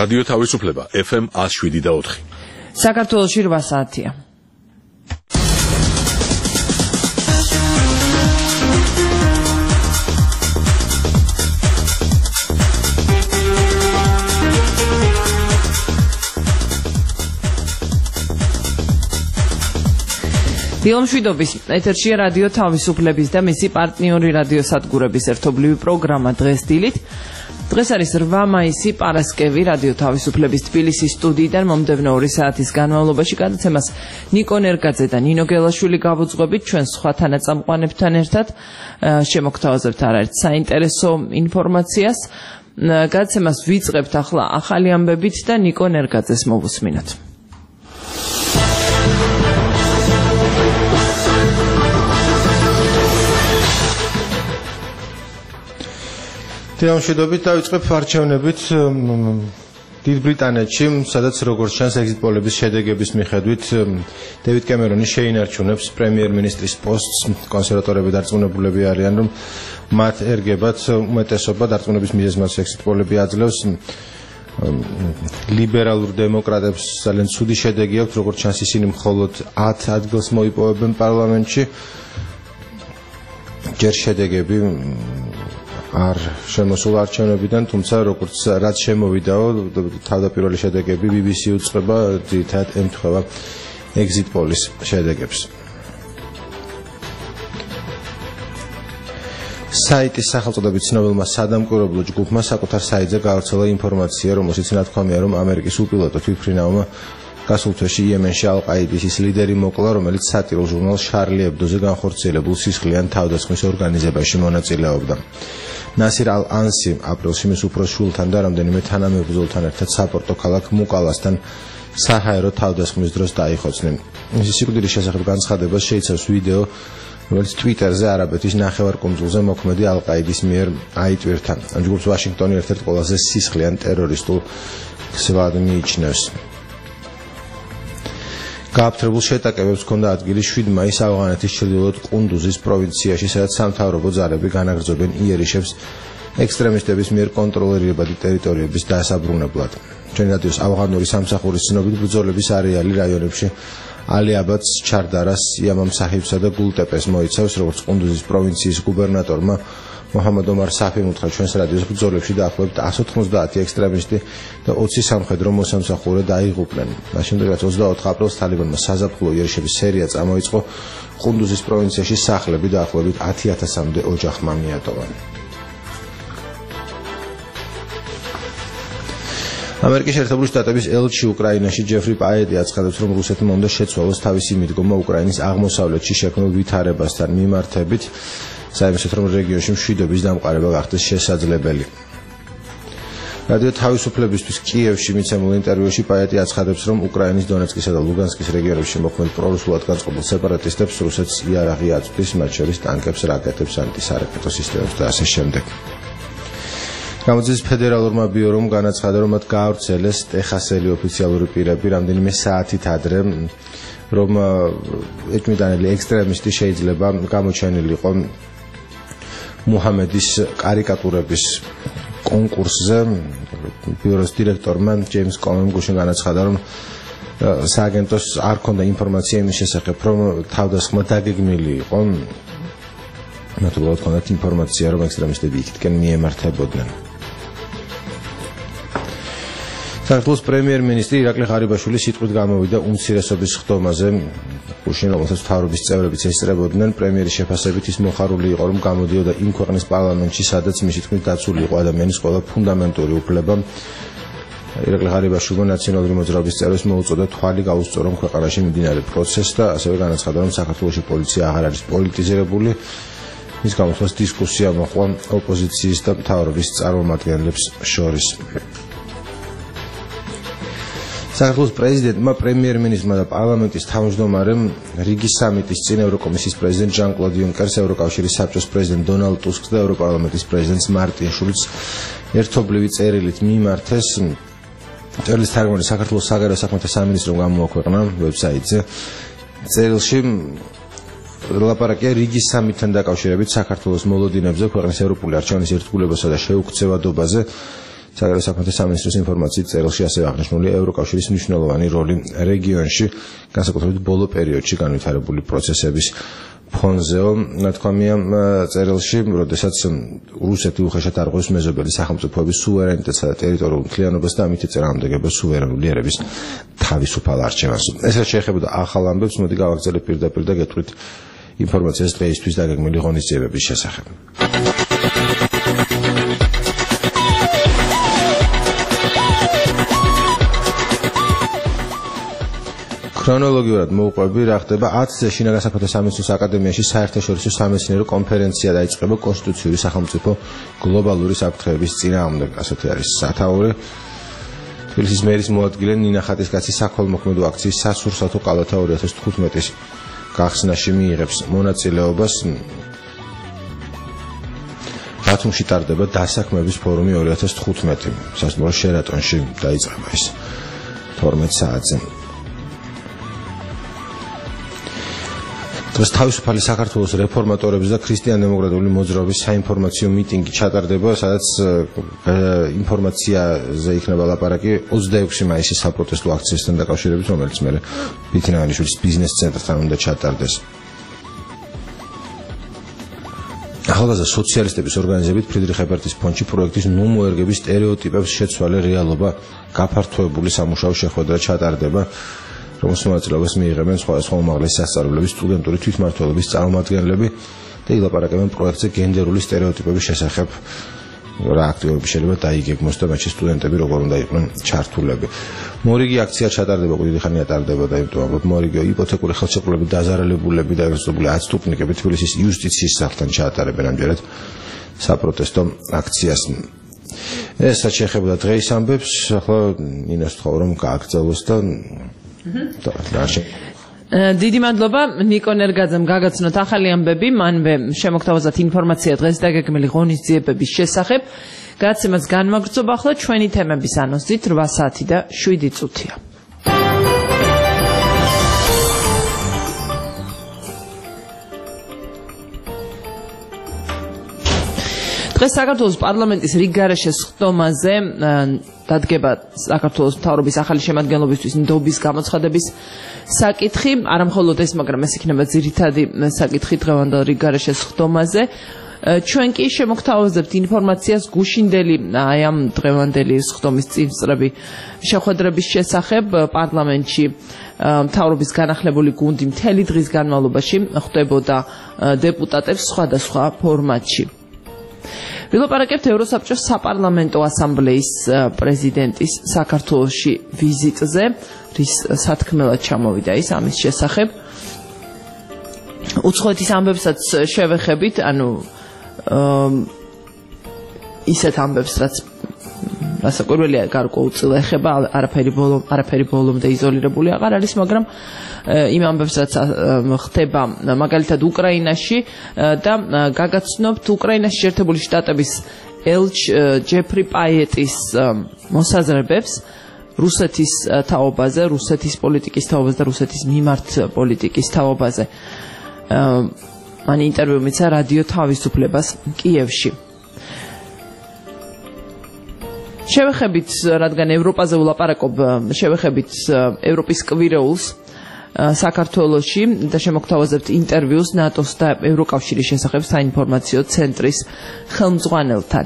რადიო თავისუფლება FM 107.4. საქართველოში 8 საათია. დილომშვიდობის ეთერშია რადიო თავისუფლების და მისი პარტნიორი რადიოსადგურების ერთობლივი პროგრამა დღეს დილით. დღეს არის 8 მაისი, პარასკევი, რადიო თავისუფლების თბილისის სტუდიიდან მომდევნო 2 საათის განმავლობაში გადაცემას ნიკო ნერგაძე და ნინო გელაშვილი გავუძღვებით ჩვენ სხვა თანაწამყვანებთან ერთად. შემოგთავაზებთ არაერთ საინტერესო ინფორმაციას. გადაცემას ვიწყებთ ახლა ახალი ამბებით და ნიკო ნერგაძეს მოვუსმინოთ. დილომშვიდობით დავიწყებ არჩევნებით დიდ ბრიტანეთში, სადაც როგორც ჩანს ეგზიტ პოლების შედეგების მიხედვით დევიდ კემერონი შეინარჩუნებს პრემიერ-მინისტრის პოსტს. კონსერვატორები დარწმუნებულები არიან, რომ მათ ერგებათ უმეტესობა, დარწმუნების მიზეზმაც ეგზიტ პოლები აძლევს. ლიბერალურ დემოკრატებს ძალიან ცუდი შედეგი აქვს, როგორც ჩანს ისინი მხოლოდ 10 ადგილს მოიპოვებენ პარლამენტში. ჯერ შედეგები არ შემოსულ არჩევნებიდან, თუმცა როგორც რაც შემოვიდაო, თავდაპირველი შედეგები BBC უწყება, ძირითადად ემთხვევა ეგზიტ პოლის შედეგებს. საიტის სახელწოდებით ცნობილმა სადამკვირვებლო ჯგუფმა საკუთარ საიტზე გავრცელა ინფორმაცია, რომელშიც ნათქვამია, რომ ამერიკის უპილოტო თვითმფრინავმა გასულ თვეში იემენში ალ-ყაიდის ის ლიდერი მოკლა, რომელიც სატირულ ჟურნალ შარლი ებდოზე განხორციელებულ სისხლიან თავდასხმის ორგანიზებაში მონაწილეობდა. ნასირ ალ-ანსი აპრილში მის უფროს შვილთან და რამდენიმე თანამებრძოლთან ერთად საპორტო ქალაქ მუკალასთან საჰაერო თავდასხმის დროს დაიხოცნენ. მისი სიკვდილის შესახებ განცხადებას შეიცავს ვიდეო, რომელიც ტვიტერზე არაბეთის ნახევარკუნძულზე მოქმედი ალ-ყაიდის მიერ აიტვირთა. ჯგუფს ვაშინგტონი ერთ-ერთ ყველაზე სისხლიან ტერორისტულ გზად მიიჩნევს. გააფთრებულ შეტაკებებს ჰქონდა ადგილი 7 მაისს ავღანეთის ჩრდილოეთ ყუნდუზის პროვინციაში, სადაც სამთავრობო ძალები განაგრძობენ იერიშებს ექსტრემისტების მიერ კონტროლირებადი ტერიტორიების დასაბრუნებლად. ჩვენი რადიოს ავღანური სამსახურის ცნობით ბრძოლების არეალი რაიონებში ალი-აბადს, ჩარდარას, იამამ საჰიბსა და გულტეპეს მოიცავს, როგორც ყუნდუზის პროვინციის გუბერნატორმა მოჰამად ომარ საფიმ უთხრა ჩვენს რადიოს ბრძოლებში დაახლოებით 190 ექსტრემისტი და 20 სამხედრო მოსამსახურე დაიღუპნენ. მაშინდელ 24 აპრილს თალიბანმა საზაფხულო იერიშების სერია წამოიწყო, ყუნდუზის პროვინციაში სახლები დაახლოებით 10,000-მდე ოჯახმა მიატოვა. ამერიკის შეერთებული შტატების ელჩი უკრაინაში ჯეფრი პაედი აცხადებს, რომ რუსეთმა უნდა შეცვალოს თავისი მიდგომა უკრაინის აღმოსავლეთში შექმნილ ვითარებასთან მიმართებით, საიმედოდ რომ რეგიონში მშვიდობის დამყარება გახდეს შესაძლებელი. რადიო თავისუფლებისთვის კიევში მიცემულ ინტერვიუში პაეტი აცხადებს, რომ უკრაინის დონეცკისა და ლუგანსკის რეგიონებში მოქმედ პრორუსულად განწყობილ სეპარატისტებს რუსეთს იარაღი აწვდის, მათ შორის ტანკებს, რაკეტებს, ანტისარაკეტო სისტემებს და ასე შემდეგ. გამოძიების ფედერალურმა ბიურომ განაცხადა, რომ მათ გაავრცელეს ტეხასელი ოფიციალური პირები რამდენიმე საათით ადრე, რომ ეჭვმიტანელი ექსტრემისტი შეიძლება გამოჩენილიყო მუჰამედის კარიკატურების კონკურსზე. ბიუროს დირექტორმა ჯეიმს კომემ გუშინ განაცხადა, რომ სააგენტოს არ ჰქონდა ინფორმაცია იმის შესახებ, რომ თავდასხმა დაგეგმილი იყო. მათ უბრალოდ ჰქონდათ ინფორმაცია, რომ ექსტრემისტები იქითკენ მიემართებოდნენ. საქართველოს პრემიერ-მინისტრი ირაკლი ღარიბაშვილი სიტყვით გამოვიდა უმცირესობის ხდომაზე. გუშინ რომელსაც მთავრობის წევრებიც ესწრებოდნენ, პრემიერის შეფასებით ის მოხარული იყო, რომ გამოდიოდა იმ ქვეყნის პარლამენტში, სადაც მისი თქმით დაცული იყო ადამიანის ყველა ფუნდამენტური უფლება. ირაკლი ღარიბაშვილმა ნაციონალური მოძრაობის წევრებს მოუწოდა თვალი გაუსწორონ ქვეყანაში მიმდინარე პროცესს და ასევე განაცხადა, რომ საქართველოში პოლიცია აღარ არის პოლიტიზირებული. მის გამოთვლას დისკუსია მოჰყვა ოპოზიციის და მთავრობის წარმომადგენლებს შორის. საქართველოს პრეზიდენტმა, პრემიერ-მინისტრმა და პარლამენტის თავმჯდომარემ რიგის სამიტის წინ ევროკომისიის პრეზიდენტ ჟან-კლოდ იუნკერს, ევროკავშირის საბჭოს პრეზიდენტ დონალდ ტუსკს და ევროპარლამენტის პრეზიდენტს მარტინ შულცს ერთობლივი წერილით მიმართეს. წერილის თარგმანი საქართველოს საგარეო საქმეთა სამინისტრომ გამოაქვეყნა ვებსაიტზე. წერილში ლაპარაკია რიგის სამიტთან დაკავშირებით საქართველოს მოლოდინებზე, ქვეყნის ევროპული არჩევნის ერთგულებასა და შეუქცევადობაზე. საგარეო საქმეთა სამინისტროს ინფორმაციით წერილში ასევე აღნიშნულია ევროკავშირის მნიშვნელოვანი როლი რეგიონში, განსაკუთრებით ბოლო პერიოდში განვითარებული პროცესების ფონზეო. ნათქვამია წერილში, როდესაც რუსეთი უხეშად არღვევს მეზობელი სახელმწიფოების სუვერენიტეტსა და ტერიტორიულ მთლიანობას და ამით ეწინააღმდეგება სუვერენული ერების თავისუფალ არჩევანს. ეს რაც შეეხებოდა ახალ ამბებს, მოდი გავაგრძელებ პირდაპირ და გეტყვით ინფორმაციას დღეისთვის დაგეგმილი ღონისძიებების შესახებ. ქრონოლოგიურად მოვყვები, რა ხდება 10-ზე შინაგან საქმეთა სამინისტროს აკადემიაში საერთაშორისო სამეცნიერო კონფერენცია დაიწყება კონსტიტუციური სახელმწიფო გლობალური საფრთხეების წინააღმდეგ, ასეთი არის სათაური. თბილისის მერის მოადგილე ნინა ხატისკაცი საქველმოქმედო აქციის სასურსათო ყალათა 2015-ის გახსნაში მიიღებს მონაწილეობას. ბათუმში ტარდება დასაქმების ფორუმი 2015. სასტუმრო შერატონში დაიწყება ეს 12 საათზე. დღეს თავისუფალი საქართველოს რეფორმატორების და ქრისტიან-დემოკრატიული მოძრაობის საინფორმაციო მიტინგი ჩატარდება, სადაც ინფორმაციაზე იქნება ლაპარაკი 26 მაისის საპროტესტო აქციასთან დაკავშირებით, რომელიც მე ბითინანიშვილის ბიზნეს ცენტრთან უნდა ჩატარდეს. ახალგაზრდა სოციალისტების ორგანიზებით ფრიდრიხ ებერტის ფონდში პროექტის ნუმოერგების სტერეოტიპებს შეცვალე რეალობა გაფართოებული სამუშაო შეხვედრა ჩატარდება, რომელს მონაწილეობას მიიღებენ სხვადასხვა უმაღლესი სასწავლებლების სტუდენტური თვითმმართველობის წარმომადგენლები და ილაპარაკებენ პროექტზე გენდერული სტერეოტიპების შესახებ. რა აქტივობები შეიძლება დაიგეგმოს და მათში სტუდენტები როგორ უნდა იყვნენ ჩართულები. მორიგი აქცია ჩატარდება, დიდი ხანია ტარდებოდა, იმიტომ რომ მორიგი იპოთეკური ხელშეკრულებით დაზარალებულები და ეგრესებული აცტუკნიკები თბილისის იუსტიციის სახლთან ჩაატარებენ ამჯერად საპროტესტო აქციას. ეს რაც შეეხებოდა დღეის ამბებს, ახლა ნინას ვთხოვ რომ გააგრძელოს და დიდი მადლობა ნიკო ნერგაძემ გაგაცნოთ ახალი ამბები, მანვე შემოგთავაზათ ინფორმაცია დღეს დაგეგმილი ღონისძიებების შესახებ. გადაცემას განმაგრძობ ახლა ჩვენი თემების ანონსით 8 საათი და 7 წუთია. დღეს საქართველოს პარლამენტის რიგგარეშე სხდომაზე დადგება საქართველოს მთავრობის ახალი შემადგენლობისთვის ნდობის გამოცხადების საკითხი. არა მხოლოდ ეს, მაგრამ ეს იქნება ძირითადი საკითხი დღევანდელ რიგგარეშე სხდომაზე. ჩვენ კი შემოგთავაზებთ ინფორმაციას გუშინდელი აი ამ დღევანდელი სხდომის წინსწრები შეხვედრების შესახებ. პარლამენტში მთავრობის განახლებული გუნდი მთელი დღის განმავლობაში ხვდებოდა დეპუტატებს სხვადასხვა ფორმატში. ვილაპარაკებთ ევროსაბჭოს საპარლამენტო ასამბლეის პრეზიდენტის საქართველოში ვიზიტზე, რის სათქმელად ჩამოვიდა ის ამის შესახებ. უცხოეთის ამბებსაც შევეხებით, ანუ ისეთ ამბებს, რაც რასაკვირველია გარკვეულწილად ეხება, არაფერი ბოლომდე იზოლირებული აღარ არის, მაგრამ იმ ამბებს, რაც ხდება მაგალითად უკრაინაში და გაგაცნობთ უკრაინაში შეერთებული შტატების ელჩ ჯეფრი პაიეტის მოსაზრებებს რუსეთის თაობაზე, რუსეთის პოლიტიკის თაობაზე და რუსეთის მიმართ პოლიტიკის თაობაზე. მან ინტერვიუ მიცა რადიო თავისუფლებას კიევში. შევეხებით, რადგან ევროპაზე ვლაპარაკობ, შევეხებით ევროპის კვირეულს საქართველოში და შემოგთავაზებთ ინტერვიუს ნატოს და ევროკავშირის შესახებ საინფორმაციო ცენტრის ხელმძღვანელთან.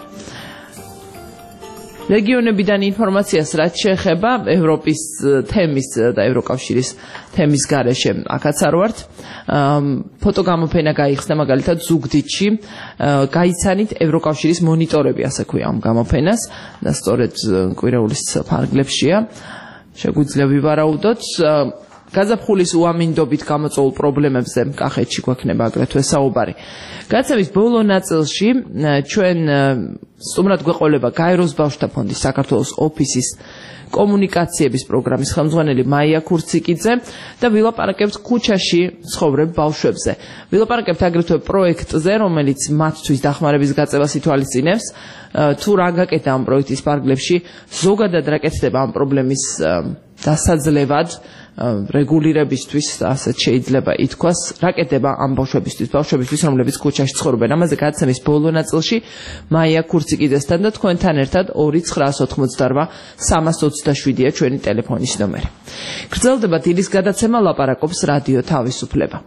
რეგიონებიდან ინფორმაციას რაც შეეხება ევროპის თემის და ევროკავშირის თემის გარეშე აქაც არ ვართ. ფოტოგამოფენა გაიხსნა მაგალითად ზუგდიდში, გაიცანით ევროკავშირის მონიტორები, ასე ქვია ამ გამოფენას და სწორედ კვირეულის ფარგლებშია. შეგვიძლია ვივარაუდოთ გაზაფხულის უამინდობით გამოწვეულ პრობლემებზე კახეთში გვექნება აგრეთვე საუბარი. გადაცემის ბოლო ნაწილში ჩვენ სტუმრად გვეყოლება გაეროს ბავშვთა ფონდის საქართველოს ოფისის კომუნიკაციების პროგრამის ხელმძღვანელი მაია ქურციკიძე და ვილაპარაკებთ ქუჩაში ცხოვრებ ბავშვებზე. ვილაპარაკებთ აგრეთვე პროექტზე, რომელიც მათთვის დახმარების გაწევას ითვალისწინებს. თუ რა გაკეთა ამ პროექტის ფარგლებში, ზოგადად რა კეთდება ამ პრობლემის დასაძლევად რეგულირებისთვის, ასეთ შეიძლება ითქვას, რაკეტება ამ ბავშვებისთვის, რომლებიც ქუჩაში ცხოვრობენ. ამაზე გადაცემის ბოლო ნაწილში მაია ქურციკიძესთან და თქვენთან ერთად 2988 327-ია ჩვენი ტელეფონის ნომერი. გრძელდება დილის გადაცემა, ლაპარაკობს რადიო თავისუფლება.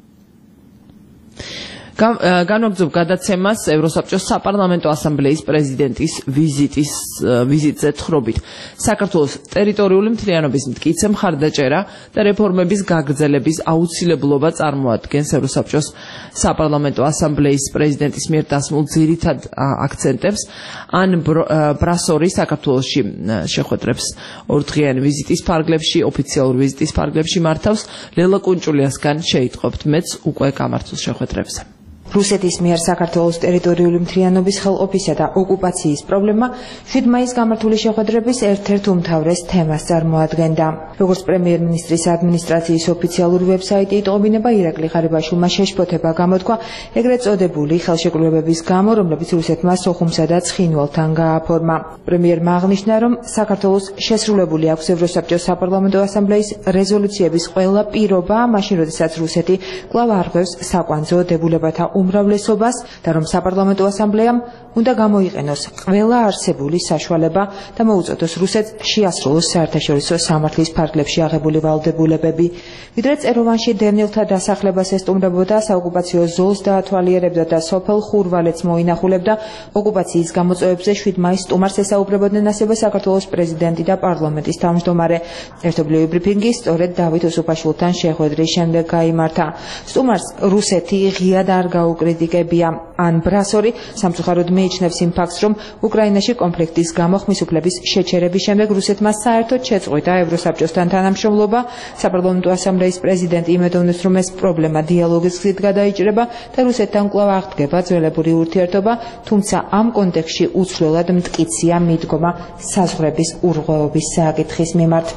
განვაგრძობ გადაცემას ევროსაბჭოს საპარლამენტო ასამბლეის პრეზიდენტის ვიზიტზე თხრობით. საქართველოს ტერიტორიული მთლიანობის მტკიცე მხარდაჭერა და რეფორმების გაგრძელების აუცილებლობა წარმოადგენს ევროსაბჭოს საპარლამენტო ასამბლეის პრეზიდენტის მიერ დასმულ ძირითად აქცენტებს. ან ბრასორი საქართველოში შეხვედრებს ორდღიანი ვიზიტის ფარგლებში, ოფიციალურ ვიზიტის ფარგლებში მართავს. ლელა კუნჭულიასგან შეიტყობთ მეც უკვე გამართულ შეხვედრებზე. რუსეთის მიერ საქართველოს ტერიტორიული მთლიანობის ხელყოფისა და ოკუპაციის პრობლემა 7 მაისს გამართული შეხვედრების ერთ-ერთ უმთავრეს თემას წარმოადგენდა. როგორც პრემიერ-მინისტრის ადმინისტრაციის ოფიციალური ვებსაიტი იტყობინება, ირაკლი ღარიბაშვილმა შეშფოთება გამოთქვა ეგრეთ წოდებული ხელშეკრულებების გამო, რომლებიც რუსეთმა სოხუმსა და ცხინვალთან გააფორმა. პრემიერმა აღნიშნა, რომ საქართველოს შესრულებული აქვს ევროსაბჭოს საპარლამენტო ასამბლეის რეზოლუციების ყველა პირობა, მაშინ როდესაც რუსეთი კვლავ არღვევს საკვანძო დებულებათა უმრავლესობას და რომ საპარლამენტო ასამბლეამ უნდა გამოიყენოს ყველა არსებული საშუალება და მოუწოდოს რუსეთს შეასრულოს საერთაშორისო სამართლის ფარგლებში აღებული ვალდებულებები. ვიდრე წეროვანში დევნილთა დასახლებას ესტუმრებოდა, საოკუპაციო ზოლს დაათვალიერებდა და სოფელ ხურვალეთს მოინახულებდა, ოკუპაციის გამოწვევებზე 7 მაისს სტუმარს ესაუბრებოდნენ ასევე საქართველოს პრეზიდენტი და პარლამენტის თავმჯდომარე. ერთობლივი ბრიფინგი სწორედ დავით უსუფაშვილთან შეხვედრის შემდეგ გაიმართა. სტუმარს რუსეთი ღიად არ უკრიტიკებია. ან ბრასორი სამწუხაროდ მიიჩნევს იმ ფაქტს, რომ უკრაინაში კონფლიქტის გამო ხმისუფლების შეჩერების შემდეგ რუსეთმა საერთოდ შეწყვიტა ევროსაბჭოსთან თანამშრომლობა. საპარლამენტო ასამბლეის პრეზიდენტი იმედოვნებს, რომ ეს პრობლემა დიალოგის გზით გადაიჭრება და რუსეთთან კვლავ აღდგება ძველებური ურთიერთობა, თუმცა ამ კონტექსტში უცვლელად მტკიცია მიდგომა საზღვრების ურღვეობის საკითხის მიმართ.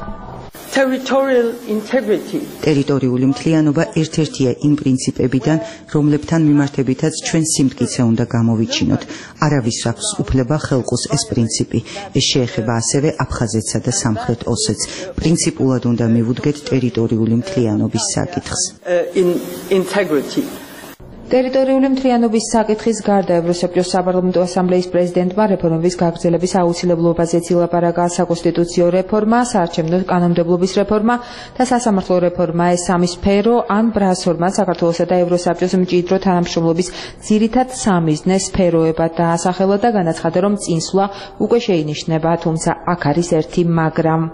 ტერიტორიული მთლიანობა ერთ-ერთია იმ პრინციპებიდან, რომლებთან მიმართებითაც ჩვენ სიმტკიცე უნდა გამოვიჩინოთ. არავის აქვს უფლება ხელყოს ეს პრინციპი. ეს შეეხება ასევე აფხაზეთსა და სამხრეთ ოსეთს. პრინციპულად უნდა მივუდგეთ ტერიტორიული მთლიანობის საკითხს. ტერიტორიული მთლიანობის საკითხის გარდა ევროსაბჭოს საპარლამენტო ასამბლეის პრეზიდენტმა რეფორმების გაგრძელების აუცილებლობაზეც ილაპარაკა. საკონსტიტუციო რეფორმა, საარჩევნო კანონმდებლობის რეფორმა და სასამართლო რეფორმა. ეს სამი სფერო ან ბრასორმა საქართველოსა და ევროსაბჭოს მჭიდრო თანამშრომლობის ძირითად სამიზნე სფეროებად დაასახელა და განაცხადა, რომ წინსვლა უკვე შეინიშნება, თუმცა აქ არის ერთი მაგრამ.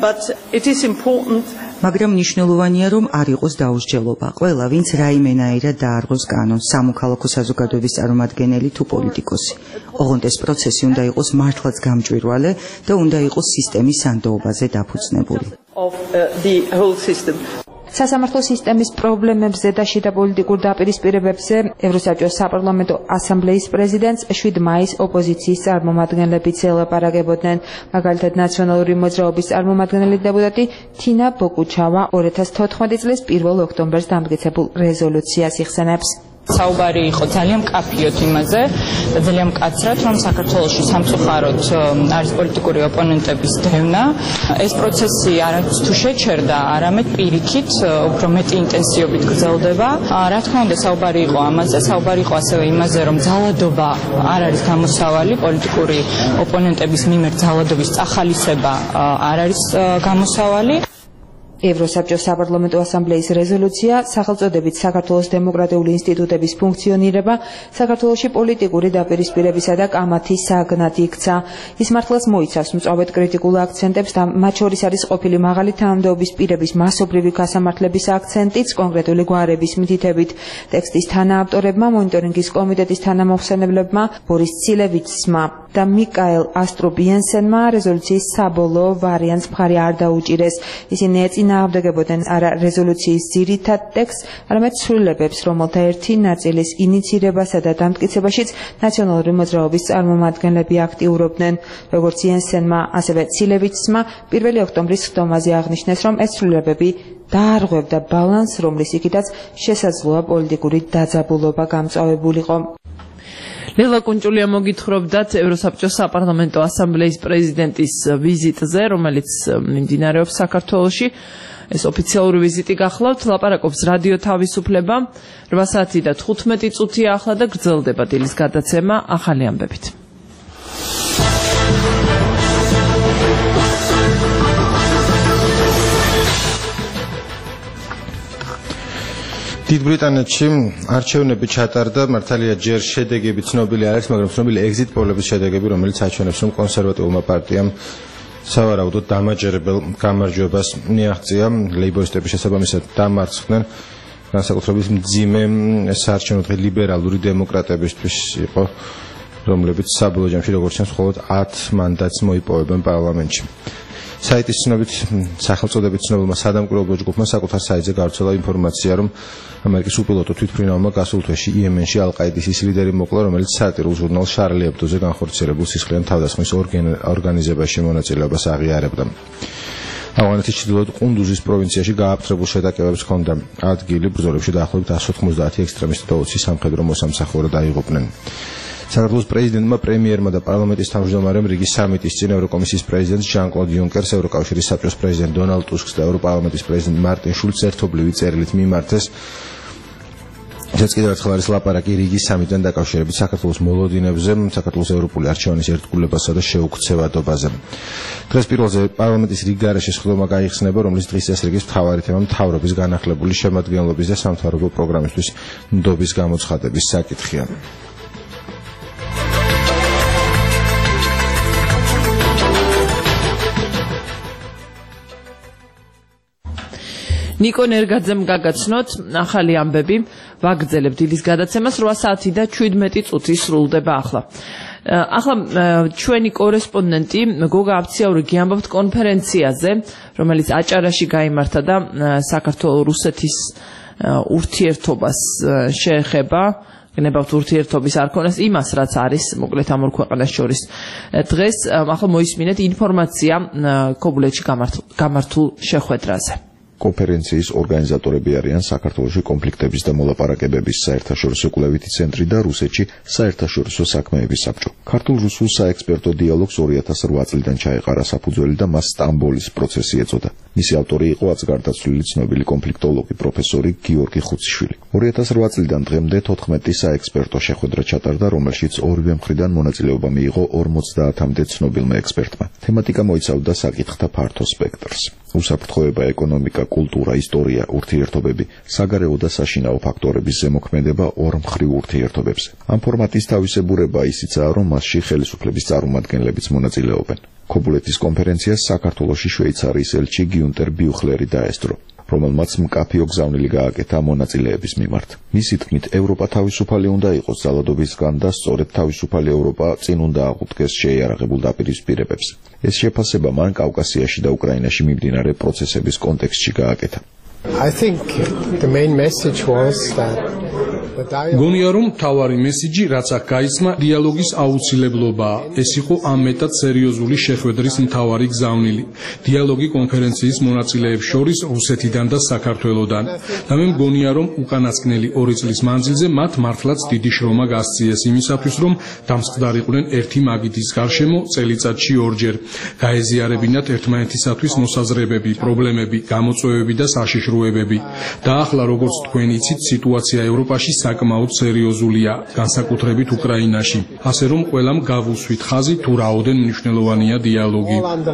მაგრამ მნიშვნელოვანია, რომ არ იყოს დაუსჯელობა. ყველა, ვინც რაიმენაირად დაარღვევს კანონს, სამოქალაქო საზოგადოების წარმომადგენელი თუ პოლიტიკოსი. ოღონდ ეს პროცესი უნდა იყოს მართლაც გამჭვირვალე და უნდა იყოს სისტემის სანდოობაზე დაფუძნებული. სასამართლო სისტემის პრობლემებზე და შიდა პოლიტიკურ დაპირისპირებებზე ევროსაბჭოს საპარლამენტო ასამბლეის პრეზიდენტს 7 მაისს ოპოზიციის წარმომადგენლებიც ელაპარაკებოდნენ. მაგალითად, ნაციონალური მოძრაობის წარმომადგენელი დეპუტატი თინა ბოკუჩავა 2014 წლის 1 ოქტომბერს დამტკიცებულ რეზოლუციას იხსენებს. საუბარი იყო ძალიან მკაფიოდ იმაზე და ძალიან მკაცრად, რომ საქართველოში სამწუხაროდ არის პოლიტიკური ოპონენტების დევნა. ეს პროცესი არც თუ შეჩერდა, არამედ პირიქით უფრო მეტი ინტენსივობით გრძელდება. რა თქმა უნდა, საუბარი იყო ამაზე, საუბარი იყო ასევე იმაზე, რომ ძალადობა არ არის გამოსავალი, პოლიტიკური ოპონენტების მიმართ ძალადობის წახალისება არ არის გამოსავალი. ევროსაბჭოს საპარლამენტო ასამბლეის რეზოლუცია სახელწოდებით საქართველოს დემოკრატიული ინსტიტუტების ფუნქციონირება საქართველოში პოლიტიკური დაპირისპირებისა და კამათის საგნად იქცა. ის მართლაც მოიცავს მწვავედ კრიტიკულ აქცენტებს და მათ შორის არის ყოფილი მაღალი თანამდებობის პირების მასობრივი გასამართლების აქცენტიც კონკრეტული გვარების მითითებით. ტექსტის თანაავტორებმა, მონიტორინგის კომიტეტის თანამოხსენებლებმა, ბორის ცილევიჩსმა და მიკაელ ასტრობიენსენმა რეზოლუციის საბოლოო ვარიანტს მხარი არ დაუჭირეს. ისინი ეწინააღმდეგებოდნენ არა რეზოლუციის ძირითად ტექსტს, არამედ ცვლილებებს, რომელთა ერთი ნაწილის ინიცირებასა და დამტკიცებაშიც ნაციონალური მოძრაობის წარმომადგენლები აქტიურობდნენ. როგორც იენსენმა, ასევე ცილევიჩსმა 1 ოქტომბრის ხდომაზე აღნიშნეს, რომ ეს ცვლილებები დაარღვევდა ბალანსს, რომლის იქითაც შესაძლოა პოლიტიკური დაძაბულობა გამწვავებულიყო. ლელა კუნჭულია მოგითხრობდათ ევროსაბჭოს საპარლამენტო ასამბლეის პრეზიდენტის ვიზიტზე, რომელიც მიმდინარეობს საქართველოში. ეს ოფიციალური ვიზიტი გახლავთ, ლაპარაკობს რადიო თავისუფლება. 8 საათი და 15 წუთია ახლა და გრძელდება დილის გადაცემა ახალი ამბებით. დიდ ბრიტანეთში არჩევნები ჩატარდა, მართალია ჯერ შედეგები ცნობილი არ არის, მაგრამ ცნობილი exit poll-ების შედეგები, რომელიც აჩვენებს, რომ კონსერვატიულმა პარტიამ სავარაუდოდ დამაჯერებელ გამარჯვებას მიაღწია. ლეიბორისტების შესაბამისად დამარცხდნენ. განსაკუთრებით მძიმე საარჩევნო დღე ლიბერალური დემოკრატებისთვის იყო, რომლებიც საბოლოო ჯამში როგორც ჩანს მხოლოდ 10 მანდატს მოიპოვებენ პარლამენტში. საიტის ცნობით სახელწოდებით ცნობილმა სადამკვირვებლო ჯგუფმა საკუთარ საიტზე გავრცელა ინფორმაცია, რომ ამერიკის უპილოტო თვითმფრინავმა გასულ თვეში იემენში ალ-ყაიდის ის ლიდერი მოკლა, რომელიც სატირულ ჟურნალ შარლი ებდოზე განხორციელებულ სისხლიან თავდასხმის ორგანიზებაში მონაწილეობას აღიარებდა. ავღანეთის ჩრდილოეთ ყუნდუზის პროვინციაში გააფთრებულ შეტაკებებს ჰქონდა ადგილი, ბრძოლებში დაახლოებით 190 ექსტრემისტი და 20 სამხედრო მოსამსახურე დაიღუპნენ. საქართველოს პრეზიდენტმა, პრემიერმა და პარლამენტის თავმჯდომარემ რიგი სამიტის წინ ევროკომისიის პრეზიდენტს ჟან-კლოდ იუნკერს, ევროკავშირის საბჭოს პრეზიდენტ დონალდ ტუსკს და ევროპარლამენტის პრეზიდენტ მარტინ შულცს ერთობლივი წერილით მიმართეს. ეს კიდევ ერთხელ არის ლაპარაკი რიგი სამიტთან დაკავშირებით საქართველოს მოლოდინებზე, საქართველოს ევროპული არჩევანის ერთგულებასა და შეუქცევადობაზე. დღეს პირველზე პარლამენტის რიგ გარეშე სხდომა გაიხსნება, რომლის დღის წესრიგის მთავარი თემა მთავრობის განახლებული შემადგენლობის და სამთავრობო პროგრამისთვის ნდობის გამოცხადების საკითხია. ნიკო ნერგაძემ გაგაცნოთ ახალი ამბები, ვაგრძელებთ დილის გადაცემას 8 საათი და 17 წუთი სრულდება ახლა. ახლა ჩვენი კორესპონდენტი გოგა აბციაური ამბობთ კონფერენციაზე, რომელიც აჭარაში გაიმართა და საქართველოს-რუსეთის ურთიერთობას შეეხება. გნებავთ ურთიერთობის არქონას იმას, რაც არის მოკლედ ამ ორ ქვეყანას შორის. დღეს ახლა მოისმინეთ ინფორმაცია ქობულეთში გამართულ შეხვედრაზე. კონფერენციის ორგანიზატორები არიან საქართველოში კონფლიქტების და მოლაპარაკებების საერთაშორისო კვლევითი ცენტრი და რუსეთში საერთაშორისო საქმეების საბჭო. ქართულ-რუსულ საექსპერტო დიალოგს 2008 წლიდან ჩაეყარა საფუძველი და მას სტამბოლის პროცესი ეწოდა. მისი ავტორი იყო აწ-გარდაცვლილი ცნობილი კონფლიქტოლოგი პროფესორი გიორგი ხუციშვილი. 2008 წლიდან დღემდე 14 საექსპერტო შეხვედრა ჩატარდა, რომელშიც ორივე მხრიდან მონაწილეობა მიიღო 50-მდე ცნობილმა ექსპერტმა. თემატიკა მოიცავდა საკითხთა ფართო სპექტრს. უსაფრთხოება, ეკონომიკა, კულტურა, ისტორია, ურთიერთობები, საგარეო და საშინაო ფაქტორების ზემოქმედება ორმხრივ ურთიერთობებზე. ამ ფორმატის თავისებურება ისიცაა, რომ მასში ხელისუფლების წარმომადგენლებიც მონაწილეობენ. ქობულეთის კონფერენციას საქართველოში შვეიცარიის ელჩი გიუნტერ ბიუხლერი დაესწრო, რომელმაც მკაფიო გზავნილი გააკეთა მონაწილეების მიმართ. მისი თქმით, ევროპა თავისუფალი უნდა იყოს ძალადობისგან და სწორედ თავისუფალი ევროპა წინ უნდა აღუდგეს შეიარაღებულ დაპირისპირებებს. ეს შეფასება მან კავკასიაში და უკრაინაში მიმდინარე პროცესების კონტექსტში გააკეთა. I think the main message was that გონია რომ მთავარი მესიჯი რაც აქ გაიცმა დიალოგის აუცილებლობაა. ეს იყო ამ მეტად სერიოზული შეხვედრის მთავარი გზავნილი. დიალოგი კონფერენციის მონაწილეებს შორის რუსეთიდან და საქართველოდან. და მე მგონია რომ უკანასკნელი 2 წლის მანძილზე მათ მართლაც დიდი შრომა გასწიეს იმისათვის რომ დამსხდარიყვნენ ერთი მაგიდის გარშემო წელიწადში 2 ჯერ. გაეზიარებინათ ერთმანეთისათვის მოსაზრებები, პრობლემები, გამოწვევები და საშიშროებები. და ახლა როგორც თქვენ იცით, სიტუაცია ევროპაში საკმაოდ სერიოზულია, განსაკუთრებით უკრაინაში. ასე რომ ყველამ გავუსვით ხაზი თუ რაოდენ მნიშვნელოვანია დიალოგი.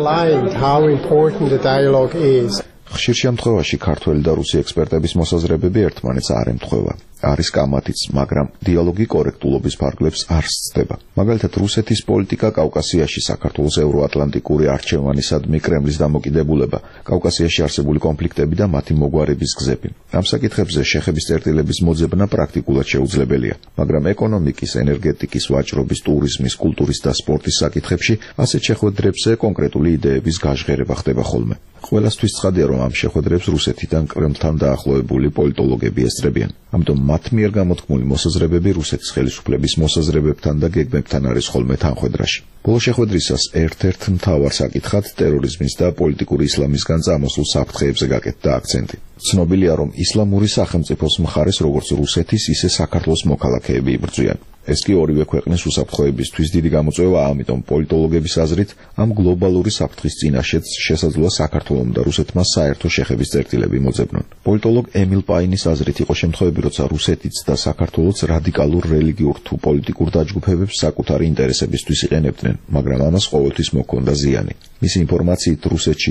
ხშირ შემთხვევაში ქართველი და რუსი ექსპერტების მოსაზრებები ერთმანეთს არ ემთხვევა. არის კამათიც, მაგრამ დიალოგი კორექტულობის ფარგლებს არ სცდება. მაგალითად, რუსეთის პოლიტიკა კავკასიაში, საქართველოს ევროატლანტიკური არჩევანისადმი კრემლის დამოკიდებულება, კავკასიაში არსებული კონფლიქტები და მათი მოგვარების გზები. ამ საკითხებზე შეხების წერტილების მოძებნა პრაქტიკულად შეუძლებელია, მაგრამ ეკონომიკის, ენერგეტიკის, ვაჭრობის, ტურიზმის, კულტურის და სპორტის საკითხებში ასეთ შეხვედრებზე კონკრეტული იდეების გაჟღერება ხდება ხოლმე. ყველასთვის ცხადია, რომ ამ შეხვედრებს რუსეთიდან კრემლთან დაახლოებული პოლიტოლოგები ესწრებიან. ამიტომ მათ მიერ გამოთქმული მოსაზრებები რუსეთის ხელისუფლების მოსაზრებებთან და გეგმებთან არის ხოლმე თანხვედრაში. ბოლო შეხვედრისას ერთ-ერთ მთავარ საკითხად ტერორიზმის და პოლიტიკური ისლამისგან წამოსულ საფრთხეებზე გაკეთდა აქცენტი. ცნობილია, რომ ისლამური სახელმწიფოს მხარეს როგორც რუსეთის, ისე საქართველოს მოქალაქეები იბრძვიან. ეს კი ორივე ქვეყნის უსაფრთხოებისთვის დიდი გამოწვევა, ამიტომ პოლიტოლოგების აზრით, ამ გლობალური საფრთხის წინაშეც შესაძლოა საქართველომ და რუსეთმა საერთო შეხების წერტილები მოძებნონ. პოლიტოლოგ ემილ პაინის აზრით იყო შემთხვევები, როცა რუსეთიც და საქართველოც რადიკალურ რელიგიურ თუ პოლიტიკურ დაჯგუფებებს საკუთარი ინტერესებისთვის იყენებდნენ, მაგრამ ამას ყოველთვის მოჰქონდა ზიანი. მისი ინფორმაციით, რუსეთში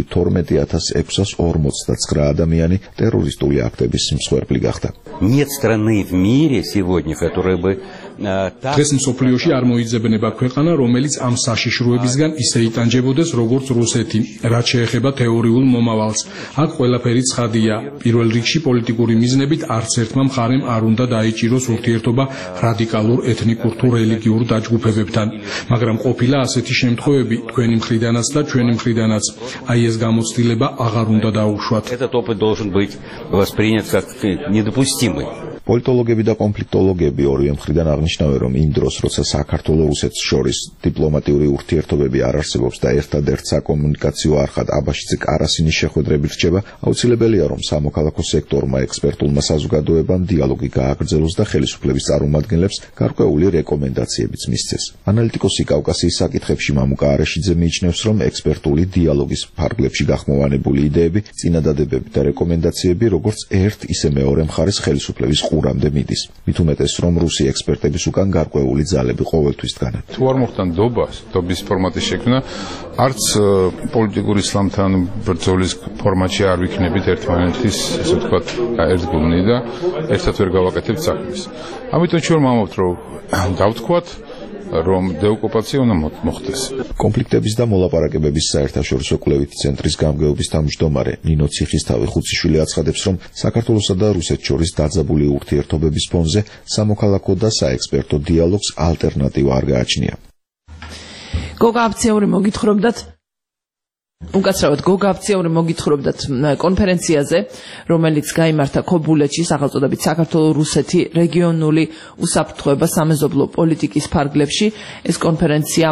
12649 ადამიანი ტერორისტული აქტების მსხვერპლი გახდა. Нет страны в мире сегодня, которая бы დღეს მსოფლიოში არ მოიძებნება ქვეყანა, რომელიც ამ საშიშროებისგან ისე იტანჯებოდეს, როგორც რუსეთი, რაც შეეხება თეორიულ მომავალს. აქ ყველაფერი ცხადია. პირველ რიგში პოლიტიკური მიზნებით არც ერთმა მხარემ არ უნდა დაიჭიროს ურთიერთობა რადიკალურ ეთნიკურ თუ რელიგიურ დაჯგუფებებთან. მაგრამ ყოფილა ასეთი შემთხვევები თქვენი მხრიდანაც და ჩვენი მხრიდანაც. აი ეს გამოცდილება აღარ უნდა დაუშვათ. Этот опыт должен быть воспринят как недопустимый. პოლიტოლოგები და კონფლიქტოლოგები ორივე მხრიდან აღნიშნავენ, რომ იმ დროს, როცა საქართველოს რუსეთს შორის დიპლომატიური ურთიერთობები არ არსებობს და ერთადერთ საკომუნიკაციო არხად აბაშიძე კარასინის შეხვედრები რჩება, აუცილებელია, რომ სამოქალაქო სექტორმა, ექსპერტულმა საზოგადოებამ დიალოგი გააგრძელოს და ხელისუფლების წარმომადგენლებს გარკვეული რეკომენდაციებიც მისცეს. ანალიტიკოსი კავკასიის საკითხებში მამუკა არეშიძე მიიჩნევს, რომ ექსპერტული დიალოგის ფარგლებში გახმოვანებული იდეები, წინადადებები და რეკომენდაციები, როგორც ერთ, ისე მეორე მხარეს ხელისუფლების ყურამდე მიდის. მით უმეტეს, რომ რუსი ექსპერტების უკან გარკვეული ძალები ყოველთვის დგანან. თუ არ მოხდა ნდობის ფორმატის შექმნა, არც პოლიტიკური ისლამთან ბრძოლის ფორმატში არ ვიქნებით ერთმანეთის, ასე ვთქვათ, ერთგულნი და ერთად ვერ გავაკეთებთ საქმეს. ამიტომ ჩვენ ვამბობთ, რომ დავთქვათ, რომ დეოკუპაცია უნდა მოხდეს. კონფლიქტების და მოლაპარაკებების საერთაშორისო კვლევითი ცენტრის გამგეობის თავმჯდომარე ნინო ციხისთავი ხუციშვილი აცხადებს, რომ საქართველოსა და რუსეთს შორის დაძაბული ურთიერთობების ფონზე სამოქალაქო და საექსპერტო დიალოგს ალტერნატივა არ გააჩნია. გოგა აფციური მოგითხრობდათ უკაცრავად გოგა აფციური მოგითხრობდათ კონფერენციაზე, რომელიც გაიმართა ქობულეთში, სახელწოდებით საქართველო-რუსეთი რეგიონული უსაფრთხოება სამეზობლო პოლიტიკის ფარგლებში. ეს კონფერენცია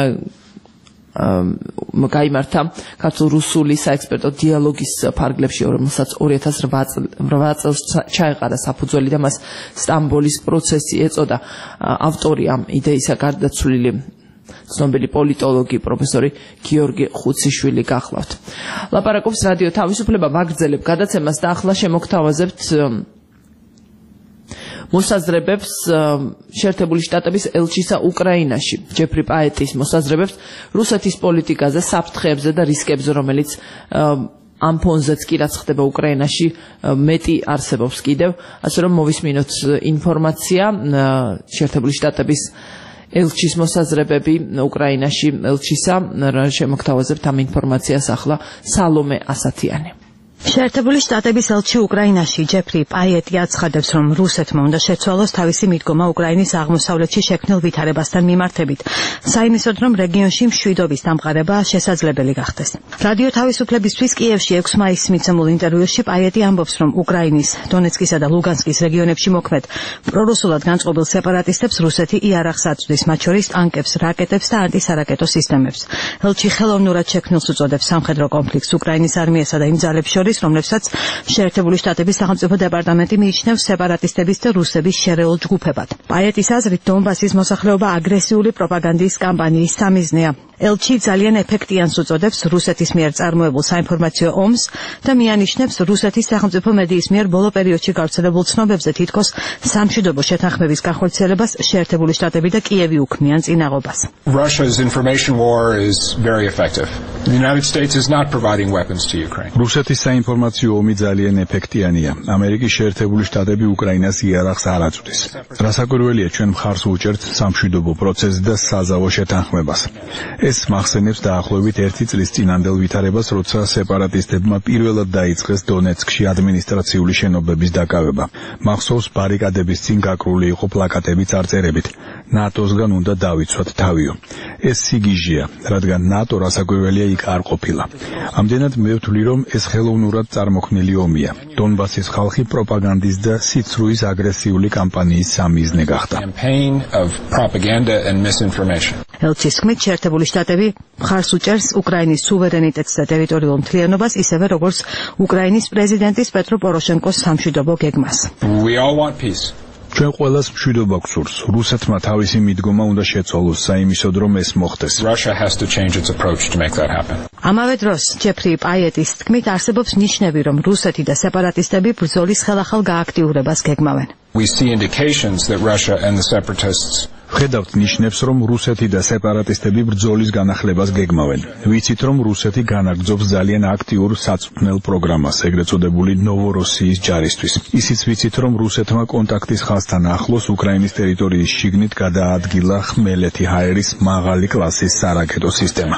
გაიმართა ქართულ-რუსული საექსპერტო დიალოგის ფარგლებში, რომელსაც 2008 წელს ჩაეყარა საფუძველი და მას სტამბოლის პროცესი ეწოდა. ავტორი ამ იდეისა გარდაცვლილი ცნობილი პოლიტოლოგი პროფესორი გიორგი ხუციშვილი გახლავთ. ლაპარაკობს რადიო თავისუფლება, ვაგრძელებ გადაცემას და ახლა შემოგთავაზებთ მოსაზრებებს შეერთებული შტატების ელჩისა უკრაინაში, ჯეფრი პაეტის მოსაზრებებს რუსეთის პოლიტიკაზე, საფრთხეებზე და რისკებზე, რომელიც ამ ფონზეც კი რაც ხდება უკრაინაში მეტი არსებობს კიდევ, ასე რომ მოვისმინოთ ინფორმაცია შეერთებული შტატების ელჩის მოსაზრებები უკრაინაში ელჩისა, შემოგთავაზებთ ამ ინფორმაციას ახლა სალომე ასათიანი. შეერთებული შტატების ელჩი უკრაინაში ჯეფრი პაეტი აცხადებს, რომ რუსეთმა უნდა შეცვალოს თავისი მიდგომა უკრაინის აღმოსავლეთში შექმნილ ვითარებასთან მიმართებით, საიმისოდ, რომ რეგიონში მშვიდობის დამყარება შესაძლებელი გახდეს. რადიო თავისუფლებისთვის კიევში 6 მაისს მიცემულ ინტერვიუში პაეტი ამბობს, რომ უკრაინის დონეცკისა და ლუგანსკის რეგიონებში მოქმედ პრორუსულად განწყობილ სეპარატისტებს რუსეთი იარაღს აწვდის, მათ შორის ტანკებს, რაკეტებს და ანტისარაკეტო სისტემებს. ელჩი ხელოვნურად შექმნილს უწოდებს სამხედრო კონფლიქტს უკრაინის არმიასა და იმ ძალებს შორის, რომლებსაც შეერთებული შტატების სახელმწიფო დეპარტამენტი მიიჩნევს სეპარატისტების და რუსების შერეულ ჯგუფებად. პაეტის აზრით, დონბასის მოსახლეობა აგრესიული პროპაგანდის კამპანიის სამიზნეა. ელჩი ძალიან ეფექტიანს უწოდებს რუსეთის მიერ წარმოებულ საინფორმაციო ომს და მიანიშნებს რუსეთის სახელმწიფო მედიის მიერ ბოლო პერიოდში გავრცელებულ ცნობებზე თითქოს სამშვიდობო შეთანხმების განხორციელებას შეერთებული შტატები და კიევი უქმნიან წინაღობას. Russia's information war is very effective. The United States is not providing weapons to Ukraine. რუსეთის საინფორმაციო ომი ძალიან ეფექტიანია. ამერიკის შეერთებული შტატები უკრაინას იარაღს არ აწვდის. რასაკვირველია, ჩვენ მხარს უჭერთ სამშვიდობო პროცესს და საზავო შეთანხმებას. ეს მახსენებს დაახლოებით 1 წლის წინანდელ ვითარებას, როცა სეპარატისტებმა პირველად დაიწყეს დონეცკში ადმინისტრაციული შენობების დაკავება. მახსოვს, ბარიკადების წინ გაკრული იყო პლაკატები წარწერებით. ნატოსგან უნდა დავიცვათ თავიო. ეს სიგიჟეა, რადგან ნატო რასაკვირველია იქ არ ყოფილა. ამდენად მე ვთვლი, რომ ეს ხელოვნურად წარმოქმნილი ომია. დონბასის ხალხი პროპაგანდის და სიცრუის აგრესიული კამპანიის სამიზნე გახდა. ელჩის თქმით, შეერთებული შტატები მხარს უჭერს უკრაინის სუვერენიტეტს და ტერიტორიულ მთლიანობას, ისევე როგორც უკრაინის პრეზიდენტის პეტრო პოროშენკოს სამშვიდობო გეგმას. ჩვენ ყველას მშვიდობა გვსურს. რუსეთმა თავისი მიდგომა უნდა შეცვალოს საიმისოდ, რომ ეს მოხდეს. ამავე დროს ჯეფრი პაიეტის თქმით, არსებობს ნიშნები, რომ რუსეთი და სეპარატისტები ბრძოლის ხელახალ გააქტიურებას გეგმავენ. ვხედავთ ნიშნებს, რომ რუსეთი და სეპარატისტები ბრძოლის განახლებას გეგმავენ. ვიცით, რომ რუსეთი განაგრძობს ძალიან აქტიურ საწვრთნელ პროგრამას, ეგრეთ წოდებული ნოვოროსიის ჯარისთვის. ისიც ვიცით, რომ რუსეთმა კონტაქტის ხაზთან ახლოს უკრაინის ტერიტორიის შიგნით გადაადგილა ხმელეთი ჰაერის მაღალი კლასის სარაკეტო სისტემა.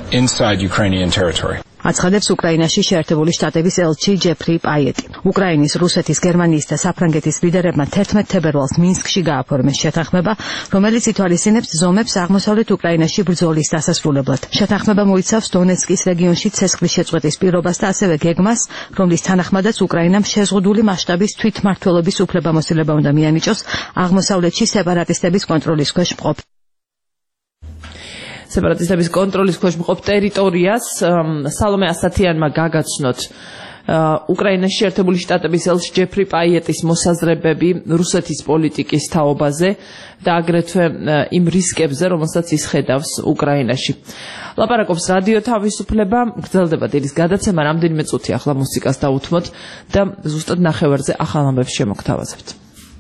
აცხადებს უკრაინაში შეერთებული შტატების ელჩი ჯეფრი პაიეტი. უკრაინის, რუსეთის, გერმანიის და საფრანგეთის ლიდერებმა 11 თებერვალს მინსკში გააფორმეს შეთანხმება, რომელიც ითვალისწინებს ზომებს აღმოსავლეთ უკრაინაში ბრძოლის დასასრულებლად. შეთანხმება მოიცავს დონეცკის რეგიონში ცეცხლის შეწყვეტის პირობას და ასევე გეგმას, რომლის თანახმადაც უკრაინამ შეზღუდული მასშტაბის თვითმმართველობის უფლებამოსილება უნდა მიანიჭოს აღმოსავლეთში სეპარატისტების კონტროლის ქვეშ მყოფ სეპარატისტების კონტროლის ქვეშ მყოფ ტერიტორიას. სალომე ასათიანმა გაგაცნოთ უკრაინაში შეერთებული შტატების ელჩი ჯეფრი პაიეტის მოსაზრებები რუსეთის პოლიტიკის თაობაზე და აგრეთვე იმ რისკებზე, რომელსაც ის ხედავს უკრაინაში. ლაპარაკობს რადიო თავისუფლება, გრძელდება დილის გადაცემა, რამდენიმე წუთი ახლა მუსიკას დაუთმოთ და ზუსტად ნახევარზე ახალ ამბებს შემოგთავაზებთ.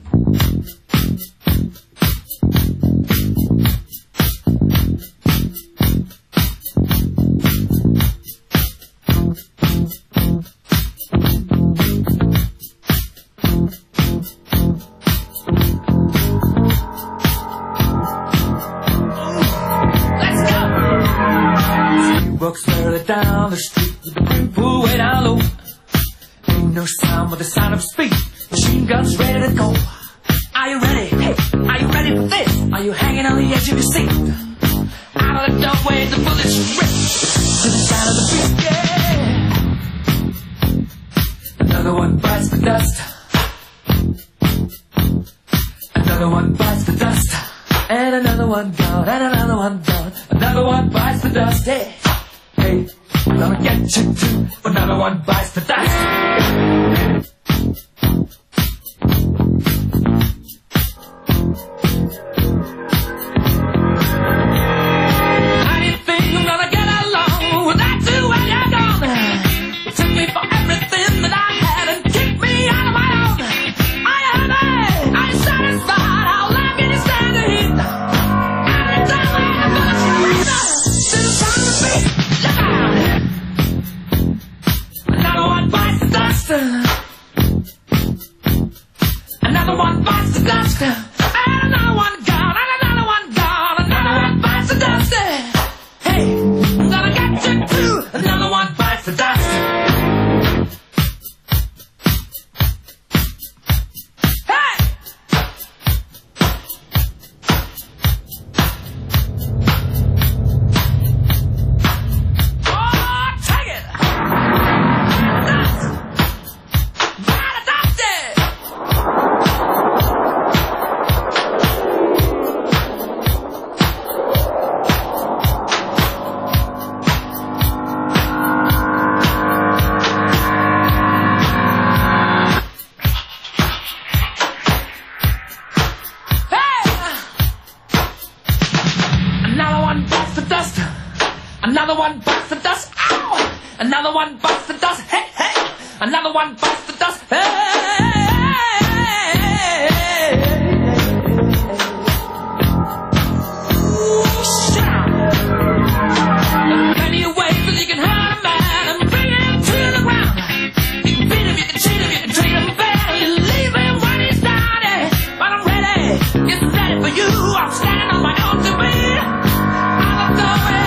Walks further down the street with the brim pull way down low. Ain't no sound but the sound of speed. Machine guns ready to go. Are you ready? Hey, are you ready for this? Are you hanging on the edge of your seat? Out of the doorway the bullets rip to the sound of the beat. Yeah. Another one bites the dust. Another one bites the dust. And another one gone. And another one gone. Another one bites the dust. Hey. Hey, I'm gonna get you too. Another one bites the dust. How do you think I'm gonna get along without you when you're gone? You took me for everything that I had and kicked me out of my own. Are you happy? Are you satisfied? How long can you stand the heat? Every time I'm gonna scream out to the sound of beat. Another one bites the dust. Another one bites the dust. And another one gone. And another one gone. Another one bites the dust. Hey, I'm gonna get you too. Another one bites the dust. Hey! Another one bites the dust. Ow! Another one bites the dust. Hey, hey! Another one bites the dust. Hey! Plenty of ways that you can hurt a man and bring him to the ground. You can beat him, you can cheat him, you can treat him bad. You leave him when he's down. But I'm ready, get ready for you. I'm standing on my own to be. I'm going.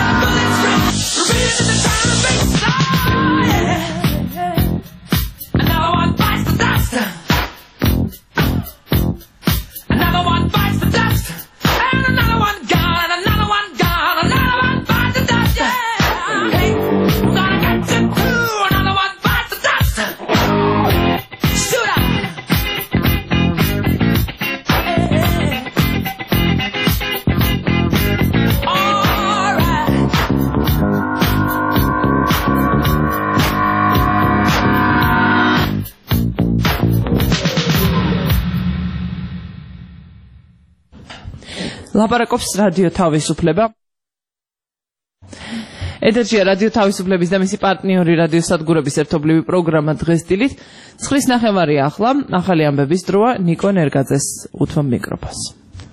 Another one bites the dust. ლაპარაკობს რადიო თავისუფლება. ეთერშია რადიო თავისუფლების და მისი პარტნიორი რადიო სადგურების ერთობლივი პროგრამა დღეს დილით 9:30 ახლა ახალი ამბების დროა ნიკო ნერგაძეს უთმობ მიკროფონს.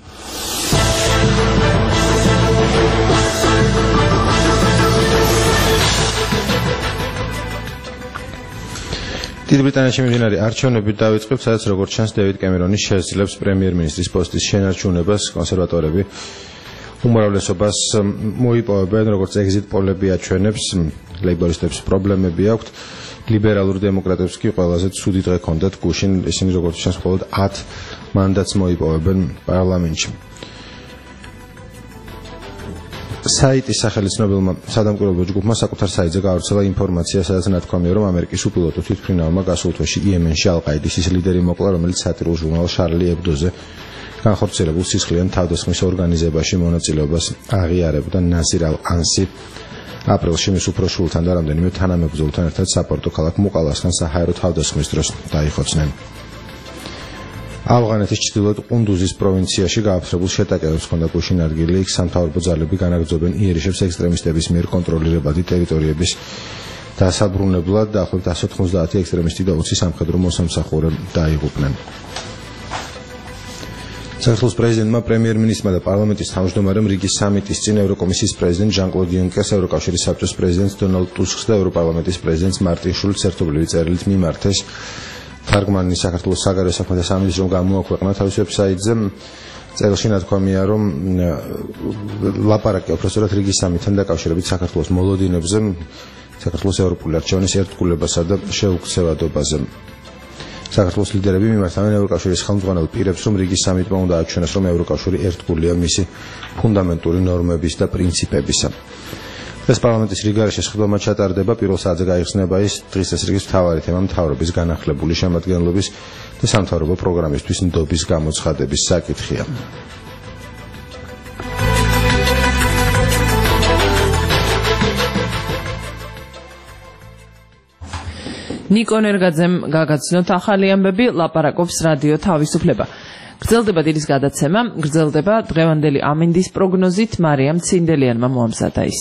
დიდი ბრიტანეთში მიმდინარე არჩევნები დაიწყებს, სადაც როგორც ჩანს დევიდ კემერონი შეძლებს პრემიერ-მინისტრის პოსტის შენარჩუნებას. კონსერვატორები უმრავლესობას მოიპოვებენ, როგორც ეგზიტ პოლები აჩვენებს, ლეიბორისტებს პრობლემები აქვთ, ლიბერალურ დემოკრატებს კი ყველაზე ცუდი დღე ჰქონდათ გუშინ, ისინი როგორც ჩანს მხოლოდ 10 მანდატს მოიპოვებენ პარლამენტში. საიტის სახელით ცნობილმა სადამკვირვებლო ჯგუფმა საკუთარ საიტზე გაავრცელა ინფორმაცია, სადაც ნათქვამია, რომ ამერიკის უპილოტო თვითმფრინავმა გასულ თვეში იემენში ალ-ყაიდის ის ლიდერი მოკლა, რომელიც სატირულ ჟურნალ შარლი ებდოზე განხორციელებულ სისხლიან თავდასხმის ორგანიზებაში მონაწილეობას აღიარებდა. ნასირ ალ-ანსი აპრილში მის უფრო შვილთან და რამდენიმე თანამებრძოლთან ერთად საპორტო ქალაქ მუყალასთან საჰაერო თავდასხმის დროს დაიხოცნენ. ავღანეთის ჩრდილოეთ ყუნდუზის პროვინციაში გააფთრებულ შეტაკებებს ჰქონდა გუშინ ადგილი, იქ სამთავრობო ძალები განაგრძობენ იერიშებს ექსტრემისტების მიერ კონტროლირებადი ტერიტორიების დასაბრუნებლად. დაახლოებით 190 ექსტრემისტი და 20 სამხედრო მოსამსახურე დაიღუპნენ. საქართველოს პრეზიდენტმა, პრემიერ-მინისტრმა და პარლამენტის თავმჯდომარემ რიგის სამიტის წინ ევროკომისიის პრეზიდენტ ჟან-კლოდ იუნკერს, ევროკავშირის საბჭოს პრეზიდენტს დონალდ ტუსკს და ევროპარლამენტის პრეზიდენტს მარტინ შულცს ერთობლივი წერილით მიმართეს. თარგმანი საქართველოს საგარეო საქმეთა სამინისტრომ გამოაქვეყნა თავის ვებსაიტზე. წერილში ნათქვამია, რომ ლაპარაკი უბრალოდ რიგის სამიტთან დაკავშირებით საქართველოს მოლოდინებზე, საქართველოს ევროპული არჩევნის ერთგულებასა და შეუქცევადობაზე. საქართველოს ლიდერები მიმართავენ ევროკავშირის ხელმძღვანელ პირებს, რომ რიგის სამიტმა უნდა აჩვენოს, რომ ევროკავშირი ერთგულია მისი ფუნდამენტური ნორმების და პრინციპებისა. ეს პარლამენტის რიგარეშე შეხვედრა ჩატარდება, პირველ საათზე გაიხსნება ის დღის წესრიგის მთავარი თემა მთავრობის განახლებული შემადგენლობის და სამთავრობო პროგრამისთვის ნდობის გამოცხადების საკითხია. ნიკო ნერგაძემ გაგაცნოთ ახალი ამბები, ლაპარაკობს რადიო თავისუფლება. გრძელდება დილის გადაცემა, გრძელდება დღევანდელი ამინდის პროგნოზით, მარიამ ცინდელიანმა მოამზადა ის.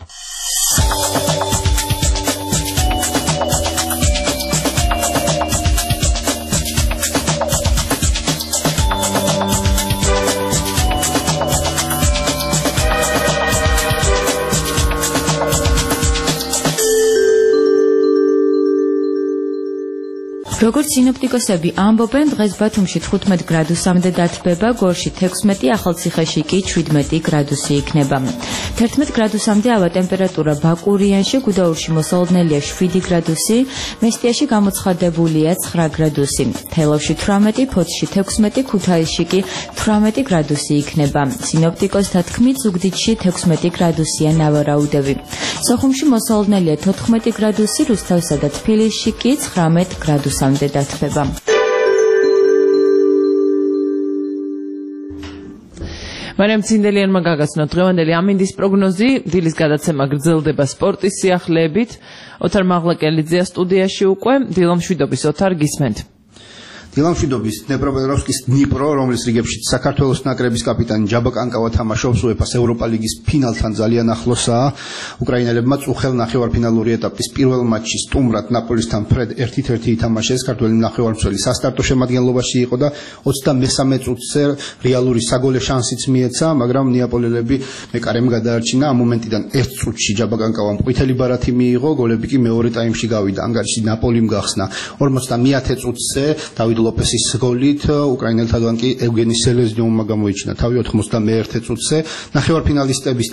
როგორც სინოპტიკოსები ამბობენ, დღეს ბათუმში 15 გრადუსამდე დათბება, გორში 16, ახალციხეში კი 17 გრადუსი იქნება. 11 გრადუსამდე ავა ტემპერატურა ბაკურიანში, გუდაურში მოსალოდნელია 7 გრადუსი, მესტიაში გამოცხადებულია 9 გრადუსი. თელავში 18, ფოთში 16, ქუთაისში კი 18 გრადუსი იქნება. სინოპტიკოსთა თქმით, ზუგდიდში 16 გრადუსია ნავარაუდები. სოხუმში მოსალოდნელია 14 გრადუსი, რუსთავსა და თბილისში კი 19 გრადუსამდე დათბება. მარიამ ცინდელიანმა გაგაცნოთ დღევანდელი ამინდის პროგნოზი, დილის გადაცემა გრძელდება სპორტის სიახლეებით. ოთარ მაღლაკელიძეა სტუდიაში უკვე, დილამშვიდობის ოთარ, გისმენთ. დილამშვიდობის დნეპროპეტროვსკის დნიპრო, რომლის რიგებში საქართველოს ნაკრების კაპიტანი ჯაბა კანკავა თამაშობს UEFA-ს ევროპა ლიგის ფინალთან ძალიან ახლოსაა. უკრაინელებმა წუხელ ნახევარფინალური ეტაპის პირველ მატჩში სტუმრად ნაპოლისთან ფრედ 1-1 ითამაშეს. ქართველი ნახევარმცველი სასტარტო შემადგენლობაში იყო და 23 წუთზე რეალური საგოლე შანსიც მიეცა, მაგრამ ნეაპოლელები მეკარემ გადაარჩინა. ამ მომენტიდან 1 წუთში ჯაბა კანკავამ ყვითელი ბარათი მიიღო, გოლები კი მეორე ტაიმში გავიდა. ანგარიში ნაპოლიმ გახსნა. 50 წუთზე დავით ლოპესის გოლით უკრაინელთაგან კი ევგენი სელეზნიოვმა გამოიჩინა თავი 91 წუთზე. ნახევარფინალისტების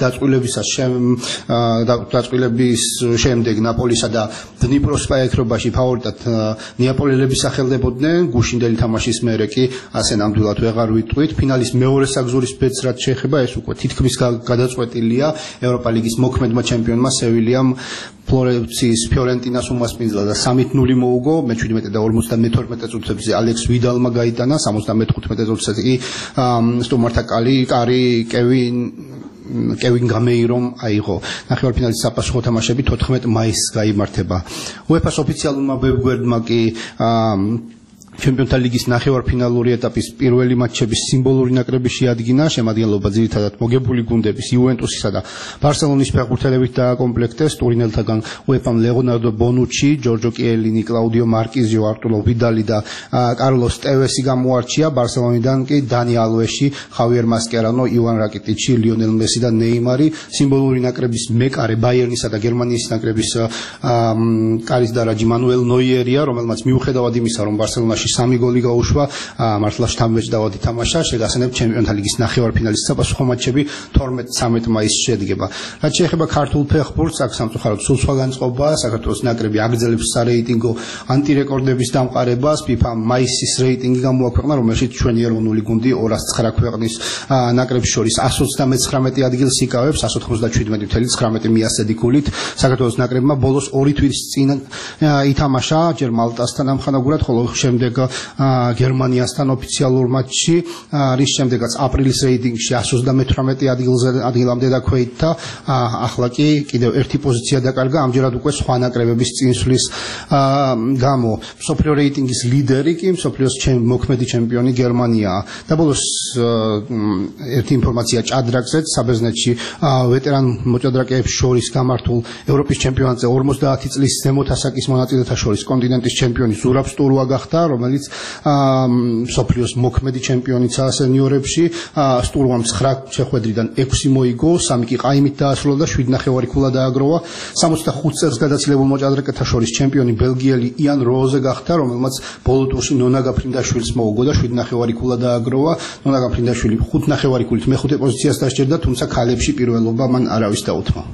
დაწყვილების შემდეგ ნაპოლისა და დნიპროს ფაიქრობაში ფავორიტად ნეაპოლელები სახელდებოდნენ. გუშინდელი თამაშის მერე კი ასე ნამდვილად ვეღარ ვიტყვით. ფინალის მეორე საგზურის ბედს რაც შეეხება, ეს უკვე თითქმის გადაწყვეტილია. ევროპა ლიგის მოქმედმა ჩემპიონმა სევილიამ ფლორენციის ფიორენტინას უმასპინძლა და 3-0 მოუგო. მე-17 და 52 წუთებზე ალექს ვიდალმა გაიტანა, 75 წუთზე კი სტუმართა კარი კევინ გამეირომ აიღო. ნახევარფინალის საპასუხო თამაშები 14 მაისს გაიმართება. UEFA-ს ოფიციალურმა ვებგვერდმა კი ჩემპიონთა ლიგის ნახევარფინალური ეტაპის პირველი მატჩების სიმბოლური ნაკრები შეადგინა, შემადგენლობა ძირითადად მოგებული გუნდების იუვენტუსისა და ბარსელონის ფეხბურთელებით დააკომპლექტეს. ტურინელთაგან უეფამ ლეონარდო ბონუჩი, ჯორჯო კიელინი, კლაუდიო მარკიზიო, არტურო ვიდალი და კარლოს ტევესი გამოარჩია. ბარსელონიდან კი დანი ალვეში, ხავიერ მასკერანო, ივან რაკიტიჩი, ლიონელ მესი და ნეიმარი. სიმბოლური ნაკრების მეკარე ბაიერნისა და გერმანიის ნაკრების კარის დარაჯი მანუელ ნოიერია, რომელმაც მიუხედავად იმისა, რომ ბარსელონაში 3 გოლი გაუშვა, მართლა შთამბეჭდავად ითამაშა, შეგახსენებთ ჩემპიონთა ლიგის ნახევარფინალის საპასუხო მატჩები 12-13 მაისს შედგება. რაც შეეხება ქართულ ფეხბურთს, აქ სამწუხაროდ სულ სხვა განწყობაა. საქართველოს ნაკრები აგრძელებს სარეიტინგო ანტირეკორდების დამყარებას. FIFA მაისის რეიტინგი გამოაქვეყნა, რომელშიც ჩვენი ეროვნული გუნდი 209 ქვეყნის ნაკრებს შორის 139 ადგილს იკავებს, 197.19 მიასედი გულით. საქართველოს ნაკრებმა ბოლოს 2 თვის წინ ითამაშა, ჯერ მალტასთან ამხანაგურად, ხოლო შემდეგ გერმანიასთან ოფიციალურ მატჩში, რის შემდეგაც აპრილის რეიტინგში 128 ადგილამდე დაქვეითდა. ახლა კი კიდევ ერთი პოზიცია დაკარგა, ამჯერად უკვე სხვა ნაკრებების წინსვლის გამო. მსოფლიო რეიტინგის ლიდერი კი მსოფლიოს მოქმედი ჩემპიონი გერმანიაა. და ბოლოს ერთი ინფორმაცია ჭადრაკზეც, საბერძნეთში ვეტერან მოჭადრაკეებს შორის გამართულ ევროპის ჩემპიონატზე 50 წლის ზემოთ ასაკის მონაწილეთა შორის კონტინენტის ჩემპიონი ზურაბ სტურვა გახდა, რომელიც მსოფლიოს მოქმედი ჩემპიონიცაა სენიორებში. სტურვამ 9 შეხვედრიდან 6 მოიგო, 3 კი ყაიმით დაასრულა და 7 ნახევარი ქულა დააგროვა. 65 წელს გადაცილებულ მოჭადრაკეთა შორის ჩემპიონი ბელგიელი იან როზე გახდა, რომელმაც ბოლო ტურში ნონა გაფრინდაშვილს მოუგო და 7 ნახევარი ქულა დააგროვა. ნონა გაფრინდაშვილი 5 ნახევარი ქულით მეხუთე პოზიციას დასჯერდა, თუმცა ქალებში პირველობა მან არავის დაუთმა.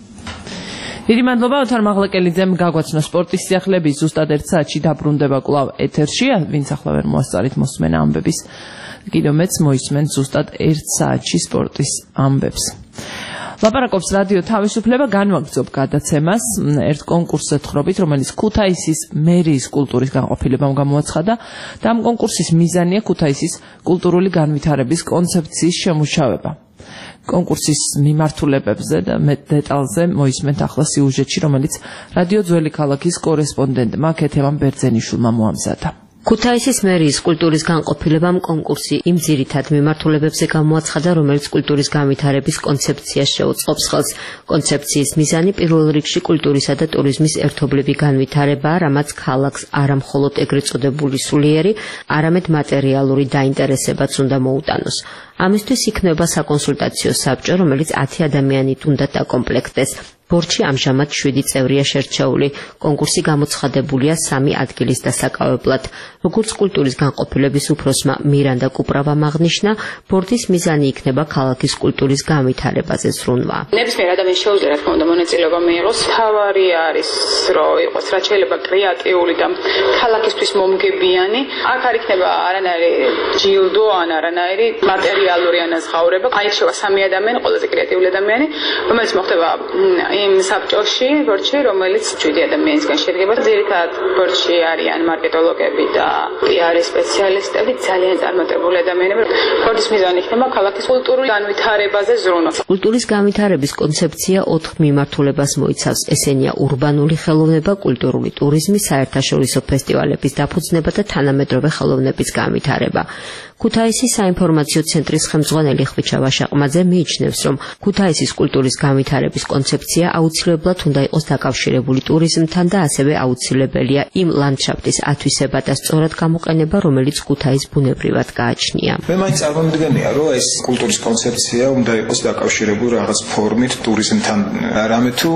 დიდი მადლობა ოთარ მაღლაკელიძემ გაგვაცნო სპორტის სიახლეების ზუსტად 1 საათში დაბრუნდება კვლავ ეთერში, ვინც ახლა ვერ მოასწარით მოსმენა ამბების, კიდევ მეც მოისმენთ ზუსტად 1 საათში სპორტის ამბებს. ლაპარაკობს რადიო თავისუფლება, განვაგრძობ გადაცემას ერთ კონკურსზე თხრობით, რომელიც ქუთაისის მერიის კულტურის განყოფილებამ გამოაცხადა და ამ კონკურსის მიზანია ქუთაისის კულტურული განვითარების კონცეფციის შემუშავება. კონკურსის მიმართულებებზე და მეტ დეტალზე მოისმენთ ახლა სიუჟეტში, რომელიც რადიო ძველი ქალაქის კორესპონდენტმა ქეთევან ბერძენიშვილმა მოამზადა. ქუთაისის მერიის კულტურის განყოფილებამ კონკურსი იმ ძირითად მიმართულებებზე გამოაცხადა, რომელიც კულტურის განვითარების კონცეფციას შეუწყობს ხელს. კონცეფციის მიზანი პირველ რიგში კულტურისა და ტურიზმის ერთობლივი განვითარებაა, რამაც ქალაქს არა მხოლოდ ეგრეთ წოდებული სულიერი, არამედ მატერიალური დაინტერესებაც უნდა მოუტანოს. ამისთვის იქნება საკონსულტაციო საბჭო, რომელიც 10 ადამიანით უნდა დაკომპლექტდეს. ბორჩი ამჟამად 7 წევრია შერჩეული. კონკურსი გამოცხადებულია 3 ადგილის დასაკავებლად. როგორც კულტურის განყოფილების უფროსმა მირანდა კუპრავამ აღნიშნა, ბორდის მიზანი იქნება ქალაქის კულტურის განვითარებაზე ზრუნვა. ნებისმიერ ადამიანს შეუძლია, რა თქმა უნდა, მონაწილეობა მიიღოს. თავარი არის, რომ იყოს რაც შეიძლება კრეატიული და ქალაქისთვის მომგებიანი. აქ არ იქნება არანაირი ჯილდო ან არანაირი მატერიალური ანაზღაურება. აი შევა 3 ადამიანი, ყველაზე კრეატიული ადამიანი, რომელიც მოხდება იმ საბჭოში, ბორჩი, რომელიც 7 ადამიანისგან შედგება. ძირითადად ბორჩი არიან მარკეტოლოგები და PR-ის სპეციალისტები, ძალიან წარმატებული ადამიანები. ბორდის მიზანი იქნება ქალაქის კულტურული განვითარებაზე ზრუნვა. კულტურის განვითარების კონცეფცია 4 მიმართულებას მოიცავს. ესენია ურბანული ხელოვნება, კულტურული ტურიზმი, საერთაშორისო ფესტივალების დაფუძნება და თანამედროვე ხელოვნების განვითარება. ქუთაისის საინფორმაციო ცენტრის ხელმძღვანელი ხვიჩა ვაშაყმაძე მიიჩნევს, რომ ქუთაისის კულტურის განვითარების კონცეფცია აუცილებლად უნდა იყოს დაკავშირებული ტურიზმთან და ასევე აუცილებელია იმ ლანდშაფტის ათვისება და სწორად გამოყენება, რომელიც ქუთაის ბუნებრივად გააჩნია. მე მაინც წარმომიდგენია, რომ ეს კულტურის კონცეფცია უნდა იყოს დაკავშირებული რაღაც ფორმით ტურიზმთან. რამე თუ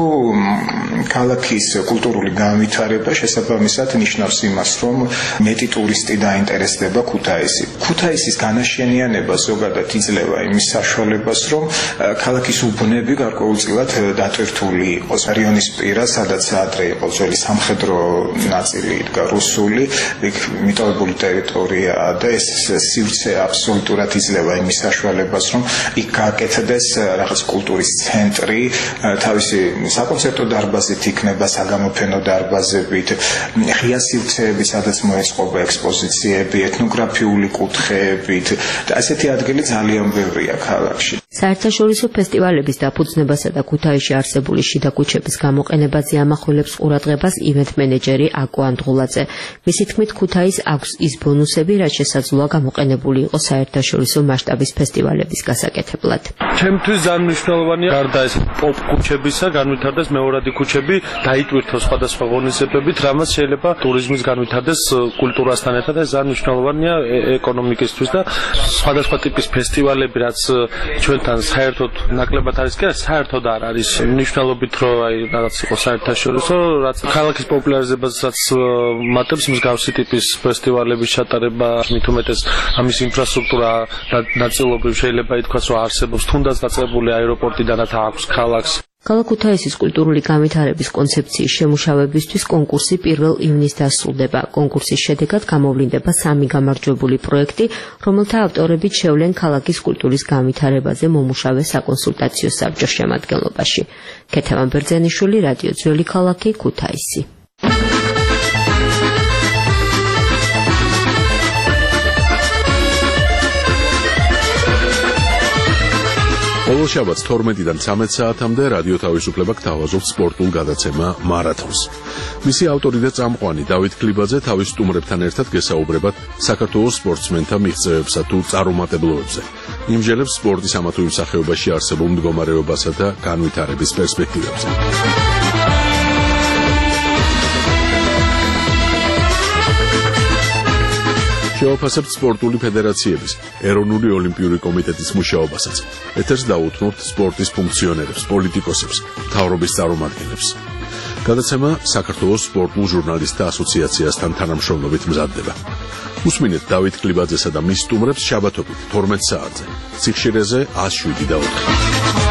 ქალაქის კულტურული განვითარება შესაბამისად ნიშნავს იმას, რომ მეტი ტურისტი დაინტერესდება ქუთაისი. ქუთაისის განაშენიანება ზოგადად იძლევა იმის საშუალებას, რომ ქალაქის უბნები გარკვეულწილად დატვირთული იყოს. რაიონის პირას, სადაც ადრე იყო ძველი სამხედრო ნაწილი იდგა რუსული, იქ მიტოვებული ტერიტორიაა და ეს სივრცე აბსოლუტურად იძლევა იმის საშუალებას, რომ იქ გააკეთდეს რაღაც კულტურის ცენტრი, თავისი საკონცერტო დარბაზით იქნება, საგამოფენო დარბაზებით, ღია სივრცეები, სადაც მოეწყობა ექსპოზიციები, ეთნოგრაფიული კუთხეებით და ასეთი ადგილი ძალიან ბევრია ქალაქში. საერთაშორისო ფესტივალების დაფუძნებასა და ქუთაისში არსებული შიდა ქუჩების გამოყენებაზე ამახვილებს ყურადღებას ივენთ მენეჯერი აკო ანდღულაძე. მისი თქმით, ქუთაისს აქვს ის ბონუსები, რაც შესაძლოა გამოყენებული იყოს საერთაშორისო მასშტაბის ფესტივალების გასაკეთებლად. ჩემთვის ძალიან მნიშვნელოვანია გარდა ეს პოპ ქუჩებისა, განვითარდეს მეორადი ქუჩები, დაიტვირთოს სხვადასხვა ღონისძიებებით, რამაც შეიძლება ტურიზმის განვითარდეს კულტურასთან ერთად. ეს ძალიან მნიშვნელოვანია ეკონომიკისთვის და სხვადასხვა ტიპის ფესტივალები, რაც ჩვენთან საერთოდ ნაკლებად არის კი საერთოდ არ არის მნიშვნელობით რომ აი რაღაც იყოს საერთაშორისო რაც ქალაქის პოპულარიზებასაც მატებს მსგავსი ტიპის ფესტივალების ჩატარება მით უმეტეს ამის ინფრასტრუქტურა ნაწილობრივ შეიძლება ითქვას რომ არსებობს თუნდაც დაწყებული აეროპორტიდან რათა აქვს ქალაქს. ქალაქ ქუთაისის კულტურული განვითარების კონცეფციის შემუშავებისთვის კონკურსი 1 ივნისს დასრულდება. კონკურსის შედეგად გამოვლინდება 3 გამარჯვებული პროექტი, რომელთა ავტორები შევლენ ქალაქის კულტურის განვითარებაზე მომუშავე საკონსულტაციო საბჭოს შემადგენლობაში. ქეთევან ბერძენიშვილი, რადიო ძველი ქალაქი, ქუთაისი. ყოველ შაბათს 12-დან 13 საათამდე რადიო თავისუფლება გთავაზობს სპორტულ გადაცემა მარათონს. მისი ავტორი და წამყვანი დავით კლიბაძე თავის სტუმრებთან ერთად გესაუბრებათ საქართველოს სპორტსმენთა მიღწევებსა თუ წარუმატებლობებზე. იმჟელებს სპორტის ამა თუ იმ სახეობაში არსებულ მდგომარეობასა და განვითარების პერსპექტივებზე. შევაფასებთ სპორტული ფედერაციების, ეროვნული ოლიმპიური კომიტეტის მუშაობასაც. ეთერს დაუთმობთ სპორტის ფუნქციონერებს, პოლიტიკოსებს, მთავრობის წარმომადგენლებს. გადაცემა საქართველოს სპორტულ ჟურნალისტთა ასოციაციასთან თანამშრომლობით მზადდება. უსმინეთ დავით კლიბაძესა და მის სტუმრებს შაბათობით 12 საათზე. სიხშირეზე 107.4.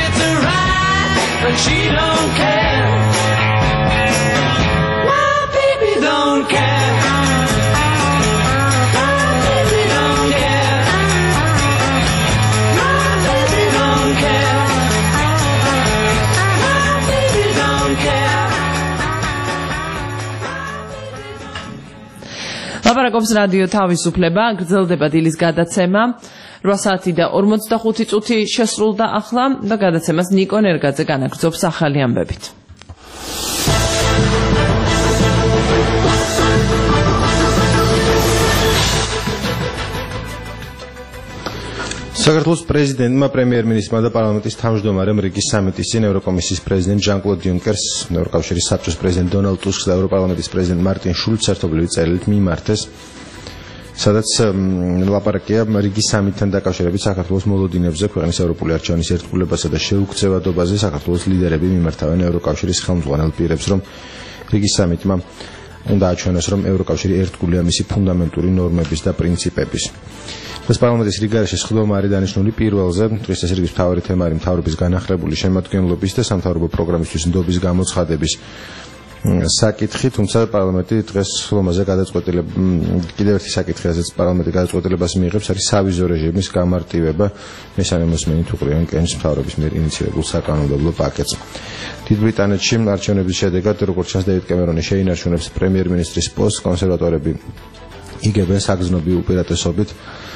She don't care. Why be ლაპარაკობს რადიო თავისუფლება, გრძელდება დილის გადაცემა. 8 საათი და 45 წუთი შესრულდა ახლა და გადაცემას ნიკო ნერგაძე განაგრძობს ახალი ამბებით. საქართველოს პრეზიდენტმა, პრემიერ-მინისტრმა და პარლამენტის თავმჯდომარემ რიგის სამიტის წინ ევროკომისიის პრეზიდენტ ჟან-კლოდ იუნკერს, ევროკავშირის საბჭოს პრეზიდენტ დონალდ ტუსკს და ევროპარლამენტის პრეზიდენტ მარტინ შულცს ერთობლივი წერილით მიმართეს, სადაც ლაპარაკია რიგის სამიტთან დაკავშირებით საქართველოს მოლოდინებზე, ქვეყნის ევროპული არჩევნის ერთგულებასა და შეუქცევადობაზე. საქართველოს ლიდერები მიმართავენ ევროკავშირის ხელმძღვანელ პირებს, რომ რიგის სამიტმა უნდა აჩვენოს, რომ ევროკავშირი ერთგულია მისი ფუნდამენტური ნორმების და პრინციპების. ეს პარლამენტის რიგარეშე სხდომა არის დანიშნული პირველზე. დღეს ეს რიგის მთავარი თემა არის მთავრობის განახლებული შემადგენლობის და სამთავრობო პროგრამისთვის ნდობის გამოცხადების საკითხი, თუმცა პარლამენტი დღეს სხდომაზე კიდევ ერთი საკითხი, რასაც პარლამენტი გადაწყვეტილებას მიიღებს, არის სავიზო რეჟიმის გამარტივება მესამე მოსმენით უყრიან კენის მთავრობის მიერ ინიციირებულ საკანონმდებლო პაკეტს. დიდ ბრიტანეთში არჩევნების შედეგად, როგორც ჩანს, დევიდ კემერონი შეინარჩუნებს პრემიერ-მინისტრის პოსტს, კონსერვატორები იგებენ საგრძნობი უპირატესობით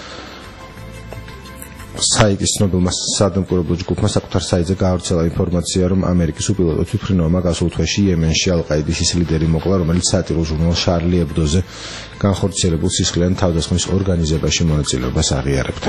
საიტის ცნობილმა სადამკვირვებლო ჯგუფმა საკუთარ საიტზე გაავრცელა ინფორმაცია, რომ ამერიკის უპილოტო თვითმფრინავმა გასულ თვეში იემენში ალ-ყაიდის ის ლიდერი მოკლა, რომელიც სატირულ ჟურნალ შარლი ებდოზე განხორციელებულ სისხლიან თავდასხმის ორგანიზებაში მონაწილეობას აღიარებდა.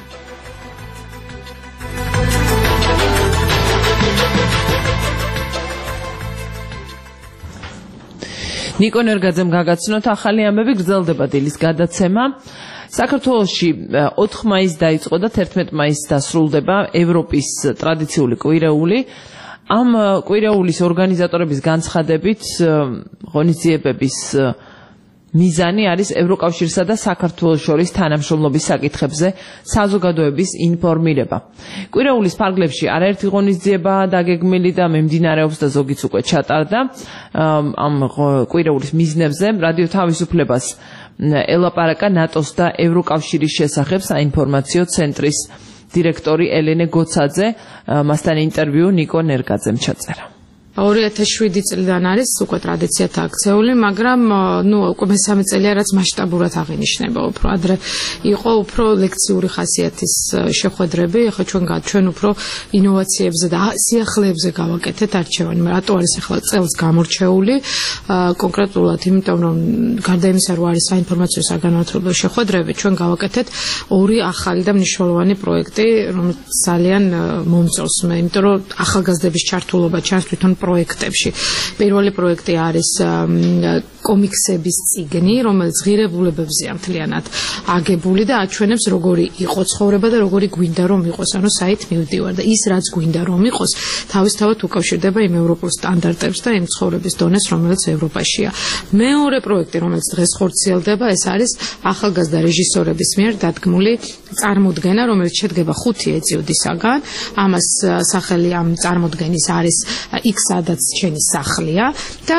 ნიკო ნერგაძემ გაგაცნოთ ახალი ამბები, გრძელდება დილის გადაცემა. საქართველოში 4 მაისს დაიწყო და 11 მაისს დასრულდება ევროპის ტრადიციული კვირეული. ამ კვირეულის ორგანიზატორების განცხადებით, ღონისძიებების მიზანი არის ევროკავშირსა და საქართველოს შორის თანამშრომლობის საკითხებზე საზოგადოების ინფორმირება. კვირეულის ფარგლებში არაერთი ღონისძიება დაგეგმილი და მიმდინარეობს და ზოგიც უკვე ჩატარდა. ამ კვირეულის მიზნებზე რადიო თავისუფლებას ელაპარაკა ნატოს და ევროკავშირის შესახებ საინფორმაციო ცენტრის დირექტორი ელენე გოცაძე. მასთან ინტერვიუ ნიკო ნერგაძემ ჩაწერა. 2007 წლიდან არის უკვე ტრადიციად აქცეული, მაგრამ უკვე მესამე წელია, რაც მასშტაბურად აღინიშნება. უფრო ადრე იყო უფრო ლექციური ხასიათის შეხვედრები, ახლა ჩვენ უფრო ინოვაციებზე და სიახლეებზე გავაკეთეთ არჩევანი. რატო არის ახლა წელს გამორჩეული? კონკრეტულად იმიტომ, რომ გარდა იმისა, რომ არის საინფორმაციო საგანმანათლებლო შეხვედრები, ჩვენ გავაკეთეთ 2 ახალი და მნიშვნელოვანი პროექტი, რომელიც ძალიან მომწონს მე, იმიტომ რომ ახალგაზრდების ჩართულობა ჩანს თვითონ პროექტებში. პირველი პროექტი არის კომიქსების წიგნი, რომელიც ღირებულებებზეა მთლიანად აგებული და აჩვენებს როგორი იყო ცხოვრება და როგორი გვინდა რომ იყოს, ანუ საით მივდივარ და ის რაც გვინდა რომ იყოს, თავისთავად უკავშირდება იმ ევროპულ სტანდარტებს და იმ ცხოვრების დონეს, რომელიც ევროპაშია. მეორე პროექტი, რომელიც დღეს ხორციელდება, ეს არის ახალგაზრდა რეჟისორების მიერ დადგმული წარმოდგენა, რომელიც შედგება 5 ეპიზოდისაგან. ამას სახელი ამ წარმოდგენის არის X სადაც ჩვენი სახლია და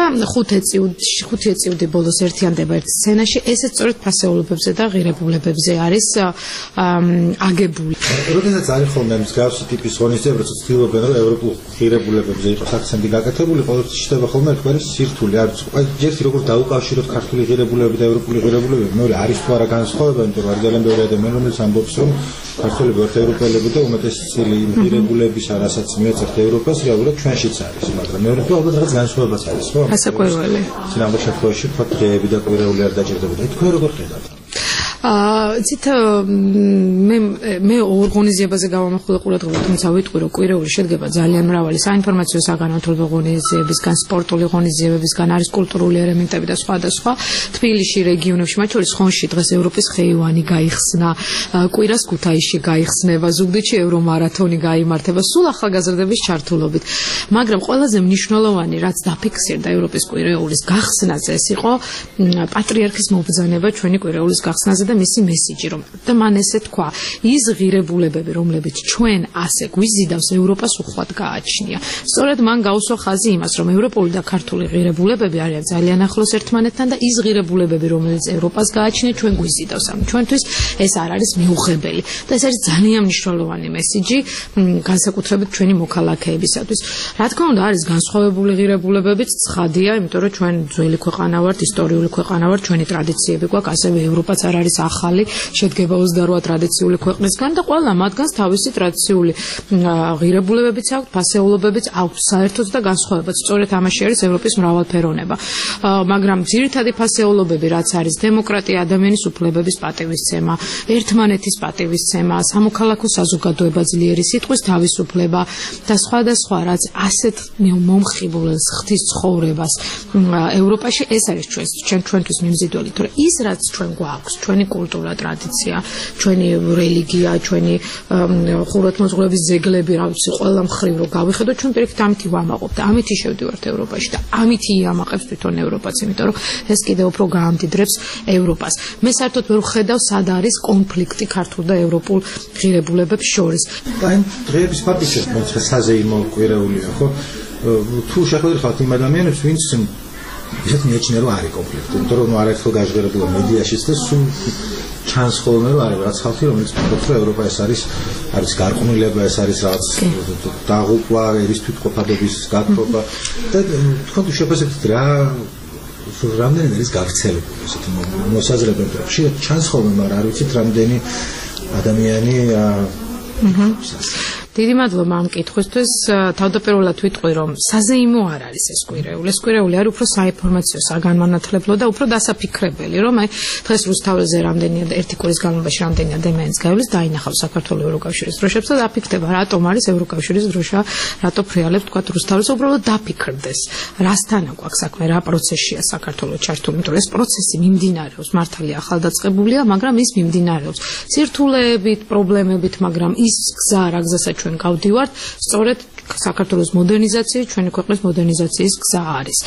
5 ეპიზოდი ბოლოს ერთიანდება ერთ სცენაში. ესეც სწორედ ფასეულობებზე და ღირებულებებზე არის აგებული. როდესაც არის ხოლმე მსგავსი ტიპის ღონისძიება, როცა ცდილობენ რომ ევროპულ ღირებულებებზე იყოს აქცენტი გაკეთებული, ყოველთვის ჩნდება ხოლმე ერთგვარი სირთულე. არის ერთი როგორ დაუკავშიროთ ქართული ღირებულებები და ევროპული ღირებულებები, მეორე არის თუ არა განსხვავება, იმიტომ რომ არის ძალიან ბევრი ადამიანი, რომელიც ამბობს, რომ ქართველები ვართ ევროპელები და უმეტესი წილი იმ ღირებულებისა, რასაც მიეწერთ ევროპას, რეალურად ჩვენშიც არის, მაგრამ მეორე თუ ალბათ რაღაც განსხვავებაც არის, ხო? ასაკვირველი. ამ შემთხვევაში თქვა დღეები და კვირეული არ დაჭირდებოდა. თქვენ როგორ ხედავთ? ცით მე ორგანიზებაზე გავამახვილა ყურადღება, თუმცა ვიტყვი რომ კვირეული შედგება ძალიან მრავალი საინფორმაციო საგანმანათლებლო ღონისძიებისგან, სპორტული ღონისძიებებისგან, არის კულტურული ელემენტები და სხვადასხვა. თბილისში, რეგიონებში, მათ შორის ხონში დღეს ევროპის ხეივანი გაიხსნა, კვირას ქუთაისში გაიხსნება, ზუგდიდში ევრომარათონი გაიმართება, სულ ახალგაზრდების ჩართულობით. მაგრამ ყველაზე მნიშვნელოვანი, რაც დაფიქსირდა ევროპის კვირეულის გახსნაზე, ეს იყო პატრიარქის მობრძანება ჩვენი კვირეულის გახსნაზე და მისი მესიჯი, რომ და მან ესე თქვა, ის ღირებულებები, რომლებიც ჩვენ ასე გვიზიდავს, ევროპას უხვად გააჩნია. სწორედ მან გაუსვა ხაზი იმას, რომ ევროპული და ქართული ღირებულებები არიან ძალიან ახლოს ერთმანეთთან და ის ღირებულებები, რომლებიც ევროპას გააჩნია, ჩვენ გვიზიდავს. ჩვენთვის ეს არ არის მიუღებელი და ეს არის ძალიან მნიშვნელოვანი მესიჯი, განსაკუთრებით ჩვენი მოქალაქეებისათვის. რა თქმა უნდა, არის განსხვავებული ღირებულებებიც, ცხადია, იმიტომ რომ ჩვენ ძველი ქვეყანა ვართ, ისტორიული ქვეყანა ვართ, ჩვენი ტრადიციები გვაქვს, ასევე ევროპაც არ არის ახალი, შედგება 28 ტრადიციული ქვეყნისგან და ყველა მათგანს თავისი ტრადიციული ღირებულებებიც აქვს, ფასეულობებიც აქვს, საერთოდ და განსხვავებაც. სწორედ ამაში არის ევროპის მრავალფეროვნება. მაგრამ ძირითადი ფასეულობები, რაც არის დემოკრატია, ადამიანის უფლებების პატივისცემა, ერთმანეთის პატივისცემა, სამოქალაქო საზოგადოება, ძლიერი სიტყვის თავისუფლება და სხვა, რაც ასეთ მომხიბვლელს ხდის ცხოვრებას ევროპაში, ეს არის ჩვენთვის მიმზიდველი, თორე ის რაც ჩვენ გვაქვს, ჩვენი კულტურა, ტრადიცია, ჩვენი რელიგია, ჩვენი ხუროთმოძღვრების ზეგლები, რა ვიცი, ყველა მხრივ რო გავიხედოთ, ჩვენ პირიქით ამითი ვამაყობთ და ამითი შევდივართ ევროპაში და ამითი იამაყებს თვითონ ევროპაც, იმიტომ რომ ეს კიდევ უფრო გაამდიდრებს ევროპას. მე საერთოდ ვერ ვხედავ სად არის კონფლიქტი ქართულ და ევროპულ ღირებულებებს შორის. აი, დღეების ფაქტიც მოიწყე საზეიმო კვირეულია, ხო? თუ შეხვედრით იმ ადამიანებს, ვინც ისეთ მიეჩნია, რომ არის კონფლიქტი, იმიტომ რომ არაერთხელ გაჟღერებულა მედიაშიც და სულ ჩანს ხოლმე, რომ არის რაღაც ხალხი, რომელიც ფიქრობს, რომ ევროპა ეს არის გარყვნილება, ეს არის რაღაც დაღუპვა, ერის თვითყოფადობის გათხრობა და თქვენ თუ შეფასებთ რა რამდენი არის გავრცელებული ესეთი მოსაზრებები, ხშირად ჩანს ხოლმე, მაგრამ არ ვიცით რამდენი ადამიანი დიდი მადლობა ამ კითხვისთვის. თავდაპირველად ვიტყვი, რომ საზეიმო არ არის ეს კვირეული. ეს კვირეული არის უფრო საინფორმაციო, საგანმანათლებლო და უფრო დასაფიქრებელი, რომ აი დღეს რუსთაველზე რამდენია და ერთი კვირის განმავლობაში რამდენი ადამიანის გაივლის დაინახავს საქართველოს ევროკავშირის დროშებს და დაფიქრდება, რატომ არის ევროკავშირის დროშა, რატო ფრიალებს თქვა რუსთაველს, უბრალოდ დაფიქრდეს, რასთან აქვს საქმე, რა პროცესია საქართველოს ჩართული, იმიტომ რომ ეს პროცესი მიმდინარეობს, მართალია ახალდაწყებულია, მაგრამ ის მიმდინარეობს სირთულეებით, პრობლემებით, მაგრამ ის გზა, რა გზასაც ჩვენ გავდივართ, სწორედ საქართველოს მოდერნიზაციის, ჩვენი ქვეყნის მოდერნიზაციის გზა არის.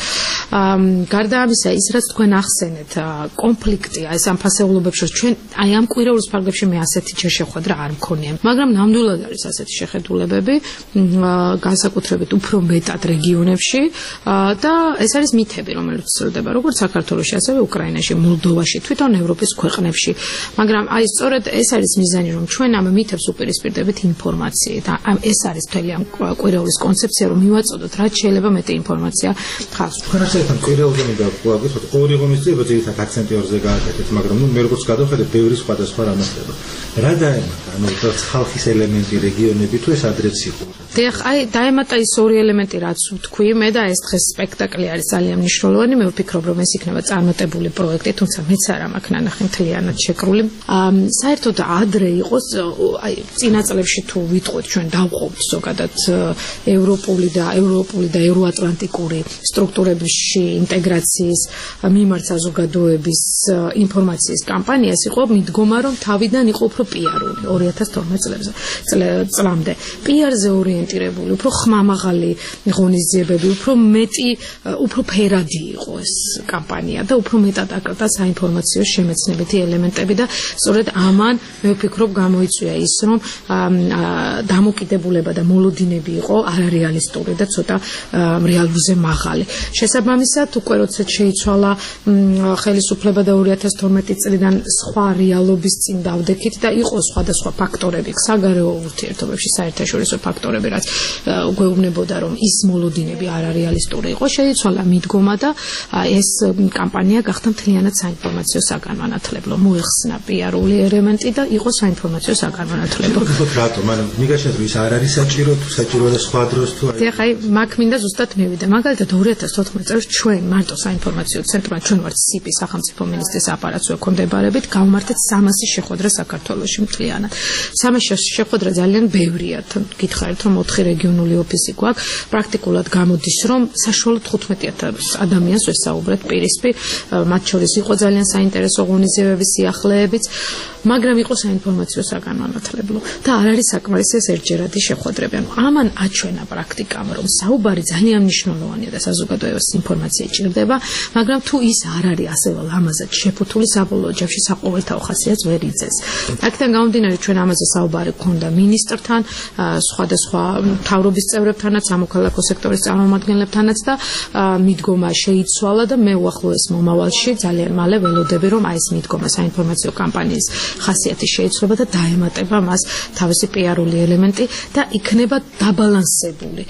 გარდა ამისა, ის რაც თქვენ ახსენეთ, კონფლიქტი, ეს ამ ფასეულობებში, ჩვენ აი ამ კვირეულის ფარგლებში მე ასეთი შეხვედრა არ მქონია, მაგრამ ნამდვილად არის ასეთი შეხედულებები, განსაკუთრებით უფრო მეტად რეგიონებში და ეს არის მითები, რომელიც ვრცელდება როგორც საქართველოში, ასევე უკრაინაში, მოლდოვაში, თვითონ ევროპის ქვეყნებში. მაგრამ აი სწორედ ეს არის მიზანი, რომ ჩვენ ამ მითებს უპირისპირდებით ინფორმაციით. ეს არის მთელი ამ კვირეულის კონცეფცია, რომ მივაწოდოთ რაც შეიძლება მეტი ინფორმაცია ხალხს. თქვენ ახლა კვირეულზე მიგაგვაგებთ, ორი ღონისძიება ძირითადად აქცენტი ორზე გააკეთეთ, მაგრამ მე როგორც გადავხედე, ბევრი სხვადასხვა რამეს ხდება. რა დაემატა, ანუ ხალხის ელემენტი, რეგიონები თუ ეს ადრეც იყო? დიახ, აი დაემატა ის ორი ელემენტი, რაც ვთქვი მე და ეს დღეს სპექტაკლი არის ძალიან მნიშვნელოვანი. მე ვფიქრობ, რომ ეს იქნება წარმატებული პროექტი, თუმცა მეც არ მაქვს ნანახი მთლიანად შეკრული. საერთოდ ადრე იყოს, აი წინა წლებში თუ ვიტყვით, ჩვენ დავყობთ ზოგადად ევროპული და ევროატლანტიკური სტრუქტურებში ინტეგრაციის მიმართ საზოგადოების ინფორმაციის კამპანიას, იყო მიდგომა, რომ თავიდან იყო უფრო პიარული 2012 წლამდე. პიარზე ორიენტირებული, უფრო ხმამაღალი ღონისძიებები, უფრო მეტი, უფრო ფერადი იყო ეს კამპანია და უფრო მეტად აკრდა საინფორმაციო შემეცნებითი ელემენტები და სწორედ ამან მე ვფიქრობ გამოიწვია ის, რომ დამოკიდებულება და მოლოდინები იყო არარეალისტური და ცოტა რეალურზე მაღალი. შესაბამისად, უკვე როცა შეიცვალა ხელისუფლება და 2012 წლიდან სხვა რეალობის წინ დავდექით და იყო სხვადასხვა ფაქტორები, საგარეო ურთიერთობებში საერთაშორისო ფაქტორები, რაც გვეუბნებოდა, რომ ის მოლოდინები არარეალისტური იყო, შეიცვალა მიდგომა და ეს კამპანია გახდა მთლიანად საინფორმაციო საგანმანათლებლო, მოეხსნა პიარული ელემენტი და იყო საინფორმაციო საგანმანათლებლო. რატომ? ანუ მიგაშენთ ის არ არის საჭირო თუ საჭიროა და სხვა დროს თუ აი ხაი მაგ მინდა ზუსტად მივიდა. მაგალითად 2014 წელს ჩვენ მარტო საინფორმაციო ცენტრმა ჩვენ ვართ სიპი სახელმწიფო მინისტრის აპარატს ვექვემდებარებით გავმართეთ 300 შეხვედრა საქართველოში მთლიანად. 300 შეხვედრა ძალიან ბევრია. გითხარით რომ 4 რეგიონული ოფისი გვაქვს. პრაქტიკულად გამოდის, რომ საშუალოდ 15000 ადამიანს ვესაუბრეთ პირისპირ, მათ შორის იყო ძალიან საინტერესო ღონისძიებები, სიახლეებიც, მაგრამ იყო საინფორმაციო საგანმანათლებლო და არ არის საკმარისი ეს ერთჯერადი შეხვედრები. ამან აჩვენა პრაქტიკამ, რომ საუბარი ძალიან მნიშვნელოვანია და საზოგადოებას ინფორმაცია ჭირდება, მაგრამ თუ ის არ არის ასევე ლამაზად შეფუთული, საბოლოო ჯამში საყოველთაო ხასიათს ვერ იძენს. აქედან გამომდინარე, ჩვენ ამაზე საუბარი გქონდა მინისტრთან, სხვადასხვა მთავრობის წევრებთანაც, სამოქალაქო სექტორის წარმომადგენლებთანაც და მიდგომა შეიცვალა და მე უახლოეს მომავალში ძალიან მალე ველოდები, რომ ეს მიდგომა საინფორმაციო კამპანიის ხასიათი შეიცვლება და დაემატება მას თავისი პიარული ელემენტი და იქნება დაბალანსებული.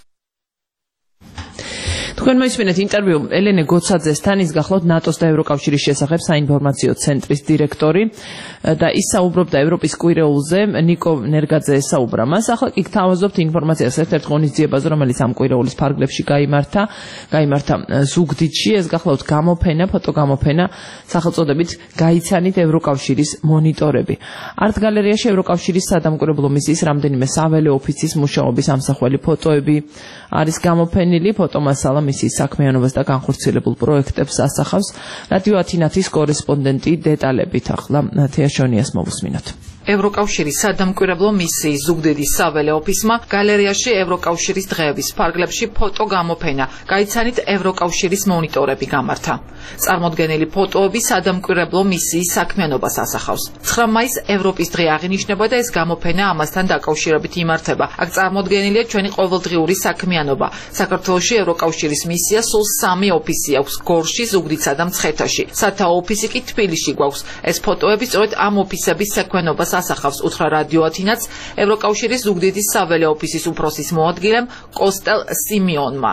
თქვენ მოისმინეთ ინტერვიუ ელენე გოცაძესთან, ის გახლავთ ნატოს და ევროკავშირის შესახებ საინფორმაციო ცენტრის დირექტორი და ის საუბრობდა ევროპის კვირეულზე, ნიკო ნერგაძე ესაუბრა მას. ახლა კი გთავაზობთ ინფორმაციას ერთ-ერთ ღონისძიებაზე, რომელიც ამ კვირეულის ფარგლებში გაიმართა ზუგდიდში. ეს გახლავთ გამოფენა, ფოტოგამოფენა სახელწოდებით გაიცანით ევროკავშირის მონიტორები. არტ გალერეაში ევროკავშირის სადამკვირვებლო მისიის რამდენიმე საველე ოფიცის მუშაობის ამსახველი ფოტოები არის გამოფენილი. ფოტომასალა მისიის საქმიანობას და განხორციელებულ პროექტებს ასახავს. რადიო ათინათის კორესპონდენტი დეტალებით ახლა თეაშონიას მოვუსმინოთ. ევროკავშირის სადამკვირვებლო მისიის ზუგდიდის საველე ოფისმა გალერეაში ევროკავშირის დღეების ფარგლებში ფოტო გამოფენა გაიცანით ევროკავშირის მონიტორები გამართა. წარმოდგენილი ფოტოები სადამკვირვებლო მისიის საქმიანობას ასახავს. 9 მაისს ევროპის დღე აღინიშნება და ეს გამოფენა ამასთან დაკავშირებით იმართება. აქ წარმოდგენილია ჩვენი ყოველდღიური საქმიანობა. საქართველოში ევროკავშირის მისია სულ 3 ოფისი აქვს: გორში, ზუგდიდსა და მცხეთაში. სათაო ოფისი კი თბილისში გვაქვს. ეს ფოტოები სწორედ ამ ოფისების საქმიანობას ასახავს, უთხრა რადიო ათინათს ევროკავშირის ზუგდიდის საველე ოფისის უფროსის მოადგილემ კოსტელ სიმიონმა.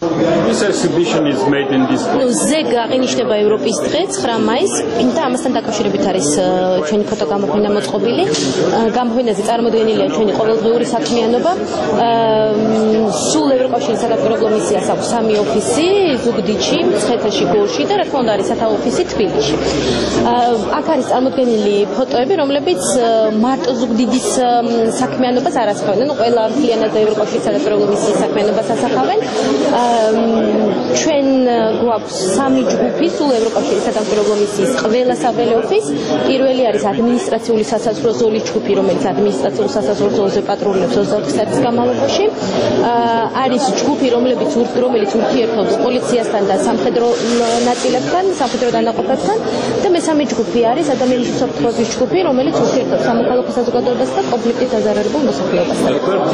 ზეგ აღინიშნება ევროპის დღე 9 მაისს და ამასთან დაკავშირებით არის ჩვენი ფოტოგამოფენა მოწყობილი. გამოფენაზე წარმოდგენილია ჩვენი ყოველდღიური საქმიანობა. სულ ევროკავშირის სადამკვირვებლო მისიას აქვს 3 ოფისი: ზუგდიდში, მცხეთაში, გორში და რა თქმა უნდა არის სათაო ოფისი თბილისში. აქ არის წარმოდგენილი ფოტოები, რომლებიც მარტო ზუგდიდის საქმიანობას არ ასახავენ, ყველა მთლიანად ევროკავშირის სადამკვირვებლო მისიის საქმიანობას ასახავენ. ჩვენ გვაქვს 3 ჯგუფი სულ ევროკავშირის სადამკვირვებლო მისიის ყველა საველე ოფისს. პირველი არის ადმინისტრაციული სასაზღვრო ზოლის ჯგუფი, რომელიც ადმინისტრაციულ სასაზღვრო ზოლზე პატრულობს 24 საათის განმავლობაში. არის ჯგუფი, რომელიც ურთიერთობს პოლიციასთან და სამხედრო ნაწილებთან, სამხედრო დანაყოფებთან და მესამე ჯგუფი არის ადამიანის საფრთხეების ჯგუფი, რომელიც ურთიერთობს სამოქალაქო საზოგადოებას და კონფლიქტით დაზარალებულ მოსახლეობასთან.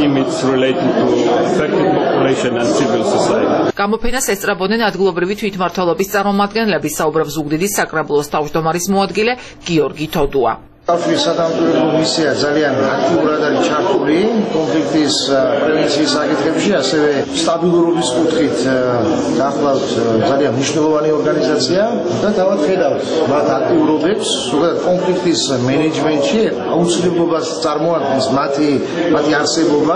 გამოფენას ესწრებოდნენ ადგილობრივი თვითმმართველობის წარმომადგენლები, საუბრობს ზუგდიდის საკრებულოს თავმჯდომარის მოადგილე გიორგი თოდუა. კავშირის სადამკვირვებლო მისია ძალიან აქტიურად არის ჩართული კონფლიქტის პრევენციის საკითხებში, ასევე სტაბილურობის კუთხით გახლავთ ძალიან მნიშვნელოვანი ორგანიზაცია და თავად ხედავთ მათ აქტიურობებს, ზოგადად კონფლიქტის მენეჯმენტში აუცილებლობას წარმოადგენს მათი არსებობა.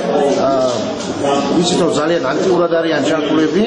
ვიცით რომ ძალიან აქტიურად არიან ჩართულები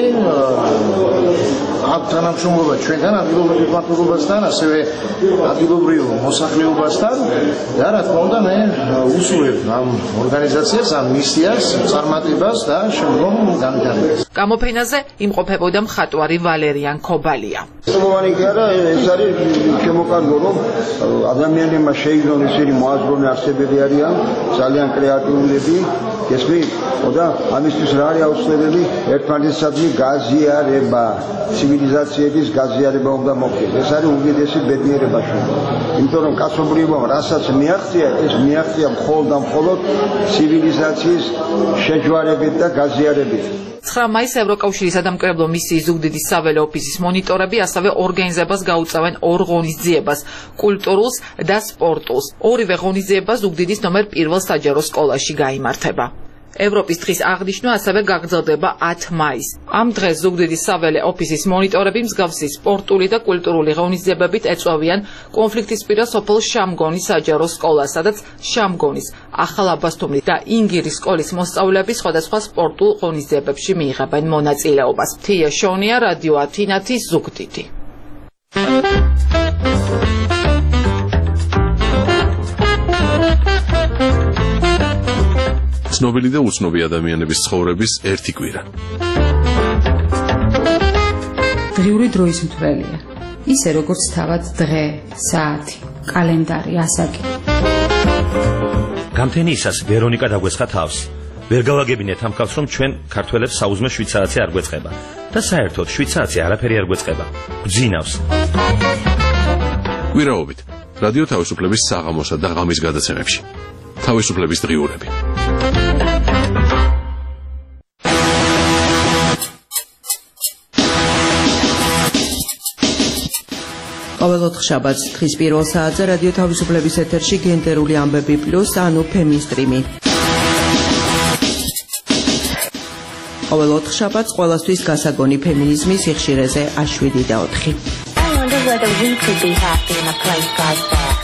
აქ თანამშრომლობა ჩვენთან ადგილობრივ მმართველობასთან, ასევე ადგილობრივ მოსახლეობასთან და რა თქმა უნდა მე უსურვებ ამ ორგანიზაციას, ამ მისიას წარმატებას და შემდგომ განვითარებას. გამოფენაზე იმყოფებოდა მხატვარი ვალერიან ქობალია. შემოვანი კი არა, ეს არის შემოკარგო, რომ ადამიანებმა შეიძონ ისინი მოაზროვნე არსებები არიან, ძალიან კრეატიულები, გესმით? და ამისთვის რა არის აუცილებელი? ერთმანეთსადმი გაზიარება, ცივილიზაციების გაზიარება უნდა მოხდეს. ეს არის უდიდესი ბედნიერება ჩვენ. იმიტომ რომ კაცობრიობამ რასაც მიაღწია, ეს მიაღწია მხოლოდ და მხოლოდ ცივილიზაციის შეჯვარებით და გაზიარებით. 9 მაისს ევროკავშირის სადამკვირვებლო მისიის ზუგდიდის საველე ოფისის მონიტორები ასევე ორგანიზებას გაუწევენ 2 ღონისძიებას: კულტურულს და სპორტულს. ორივე ღონისძიება ზუგდიდის ნომერ 1 საჯარო სკოლაში გაიმართება. ევროპის დღის აღნიშვნა ასევე გაგრძელდება 10 მაისს. ამ დღეს ზუგდიდის საველე ოფისის მონიტორები მსგავსი სპორტული და კულტურული ღონისძიებებით ეწვევიან კონფლიქტისპირა სოფელ შამგონის საჯარო სკოლას, სადაც შამგონის, ახალაბასთუმის და ინგირის სკოლის მოსწავლეები სხვადასხვა სპორტულ ღონისძიებებში მიიღებენ მონაწილეობას. თია შონია, რადიო ათინათი, ზუგდიდი. ცნობილი და უცნობი ადამიანების ცხოვრების ერთი კვირა. დღიური დროის მთვრელია. ისე როგორც თავად დღე, საათი, კალენდარი, ასაკი. გამთენიისას ვერონიკა დაგვესხა თავს. ვერ გავაგებინეთ ამ ხალხს, რომ ჩვენ ქართველებს საუზმე 7 საათი არ გვეწყება და საერთოდ 7 საათი არაფერი არ გვეწყება. გძინავს. კვირაობით რადიო თავისუფლების საღამოსა და ღამის გადაცემებში. თავისუფლების დღიურები. ყოველ ოთხშაბათს დღის პირველ საათზე რადიო თავისუფლების ეთერში გენდერული ამბები პლუს ანუ ფემინსტრიმი. ყოველ ოთხშაბათს ყველასთვის გასაგონი ფემინიზმის სიხშირეზე A7 და 4. I wonder whether we could be happy in a place like that.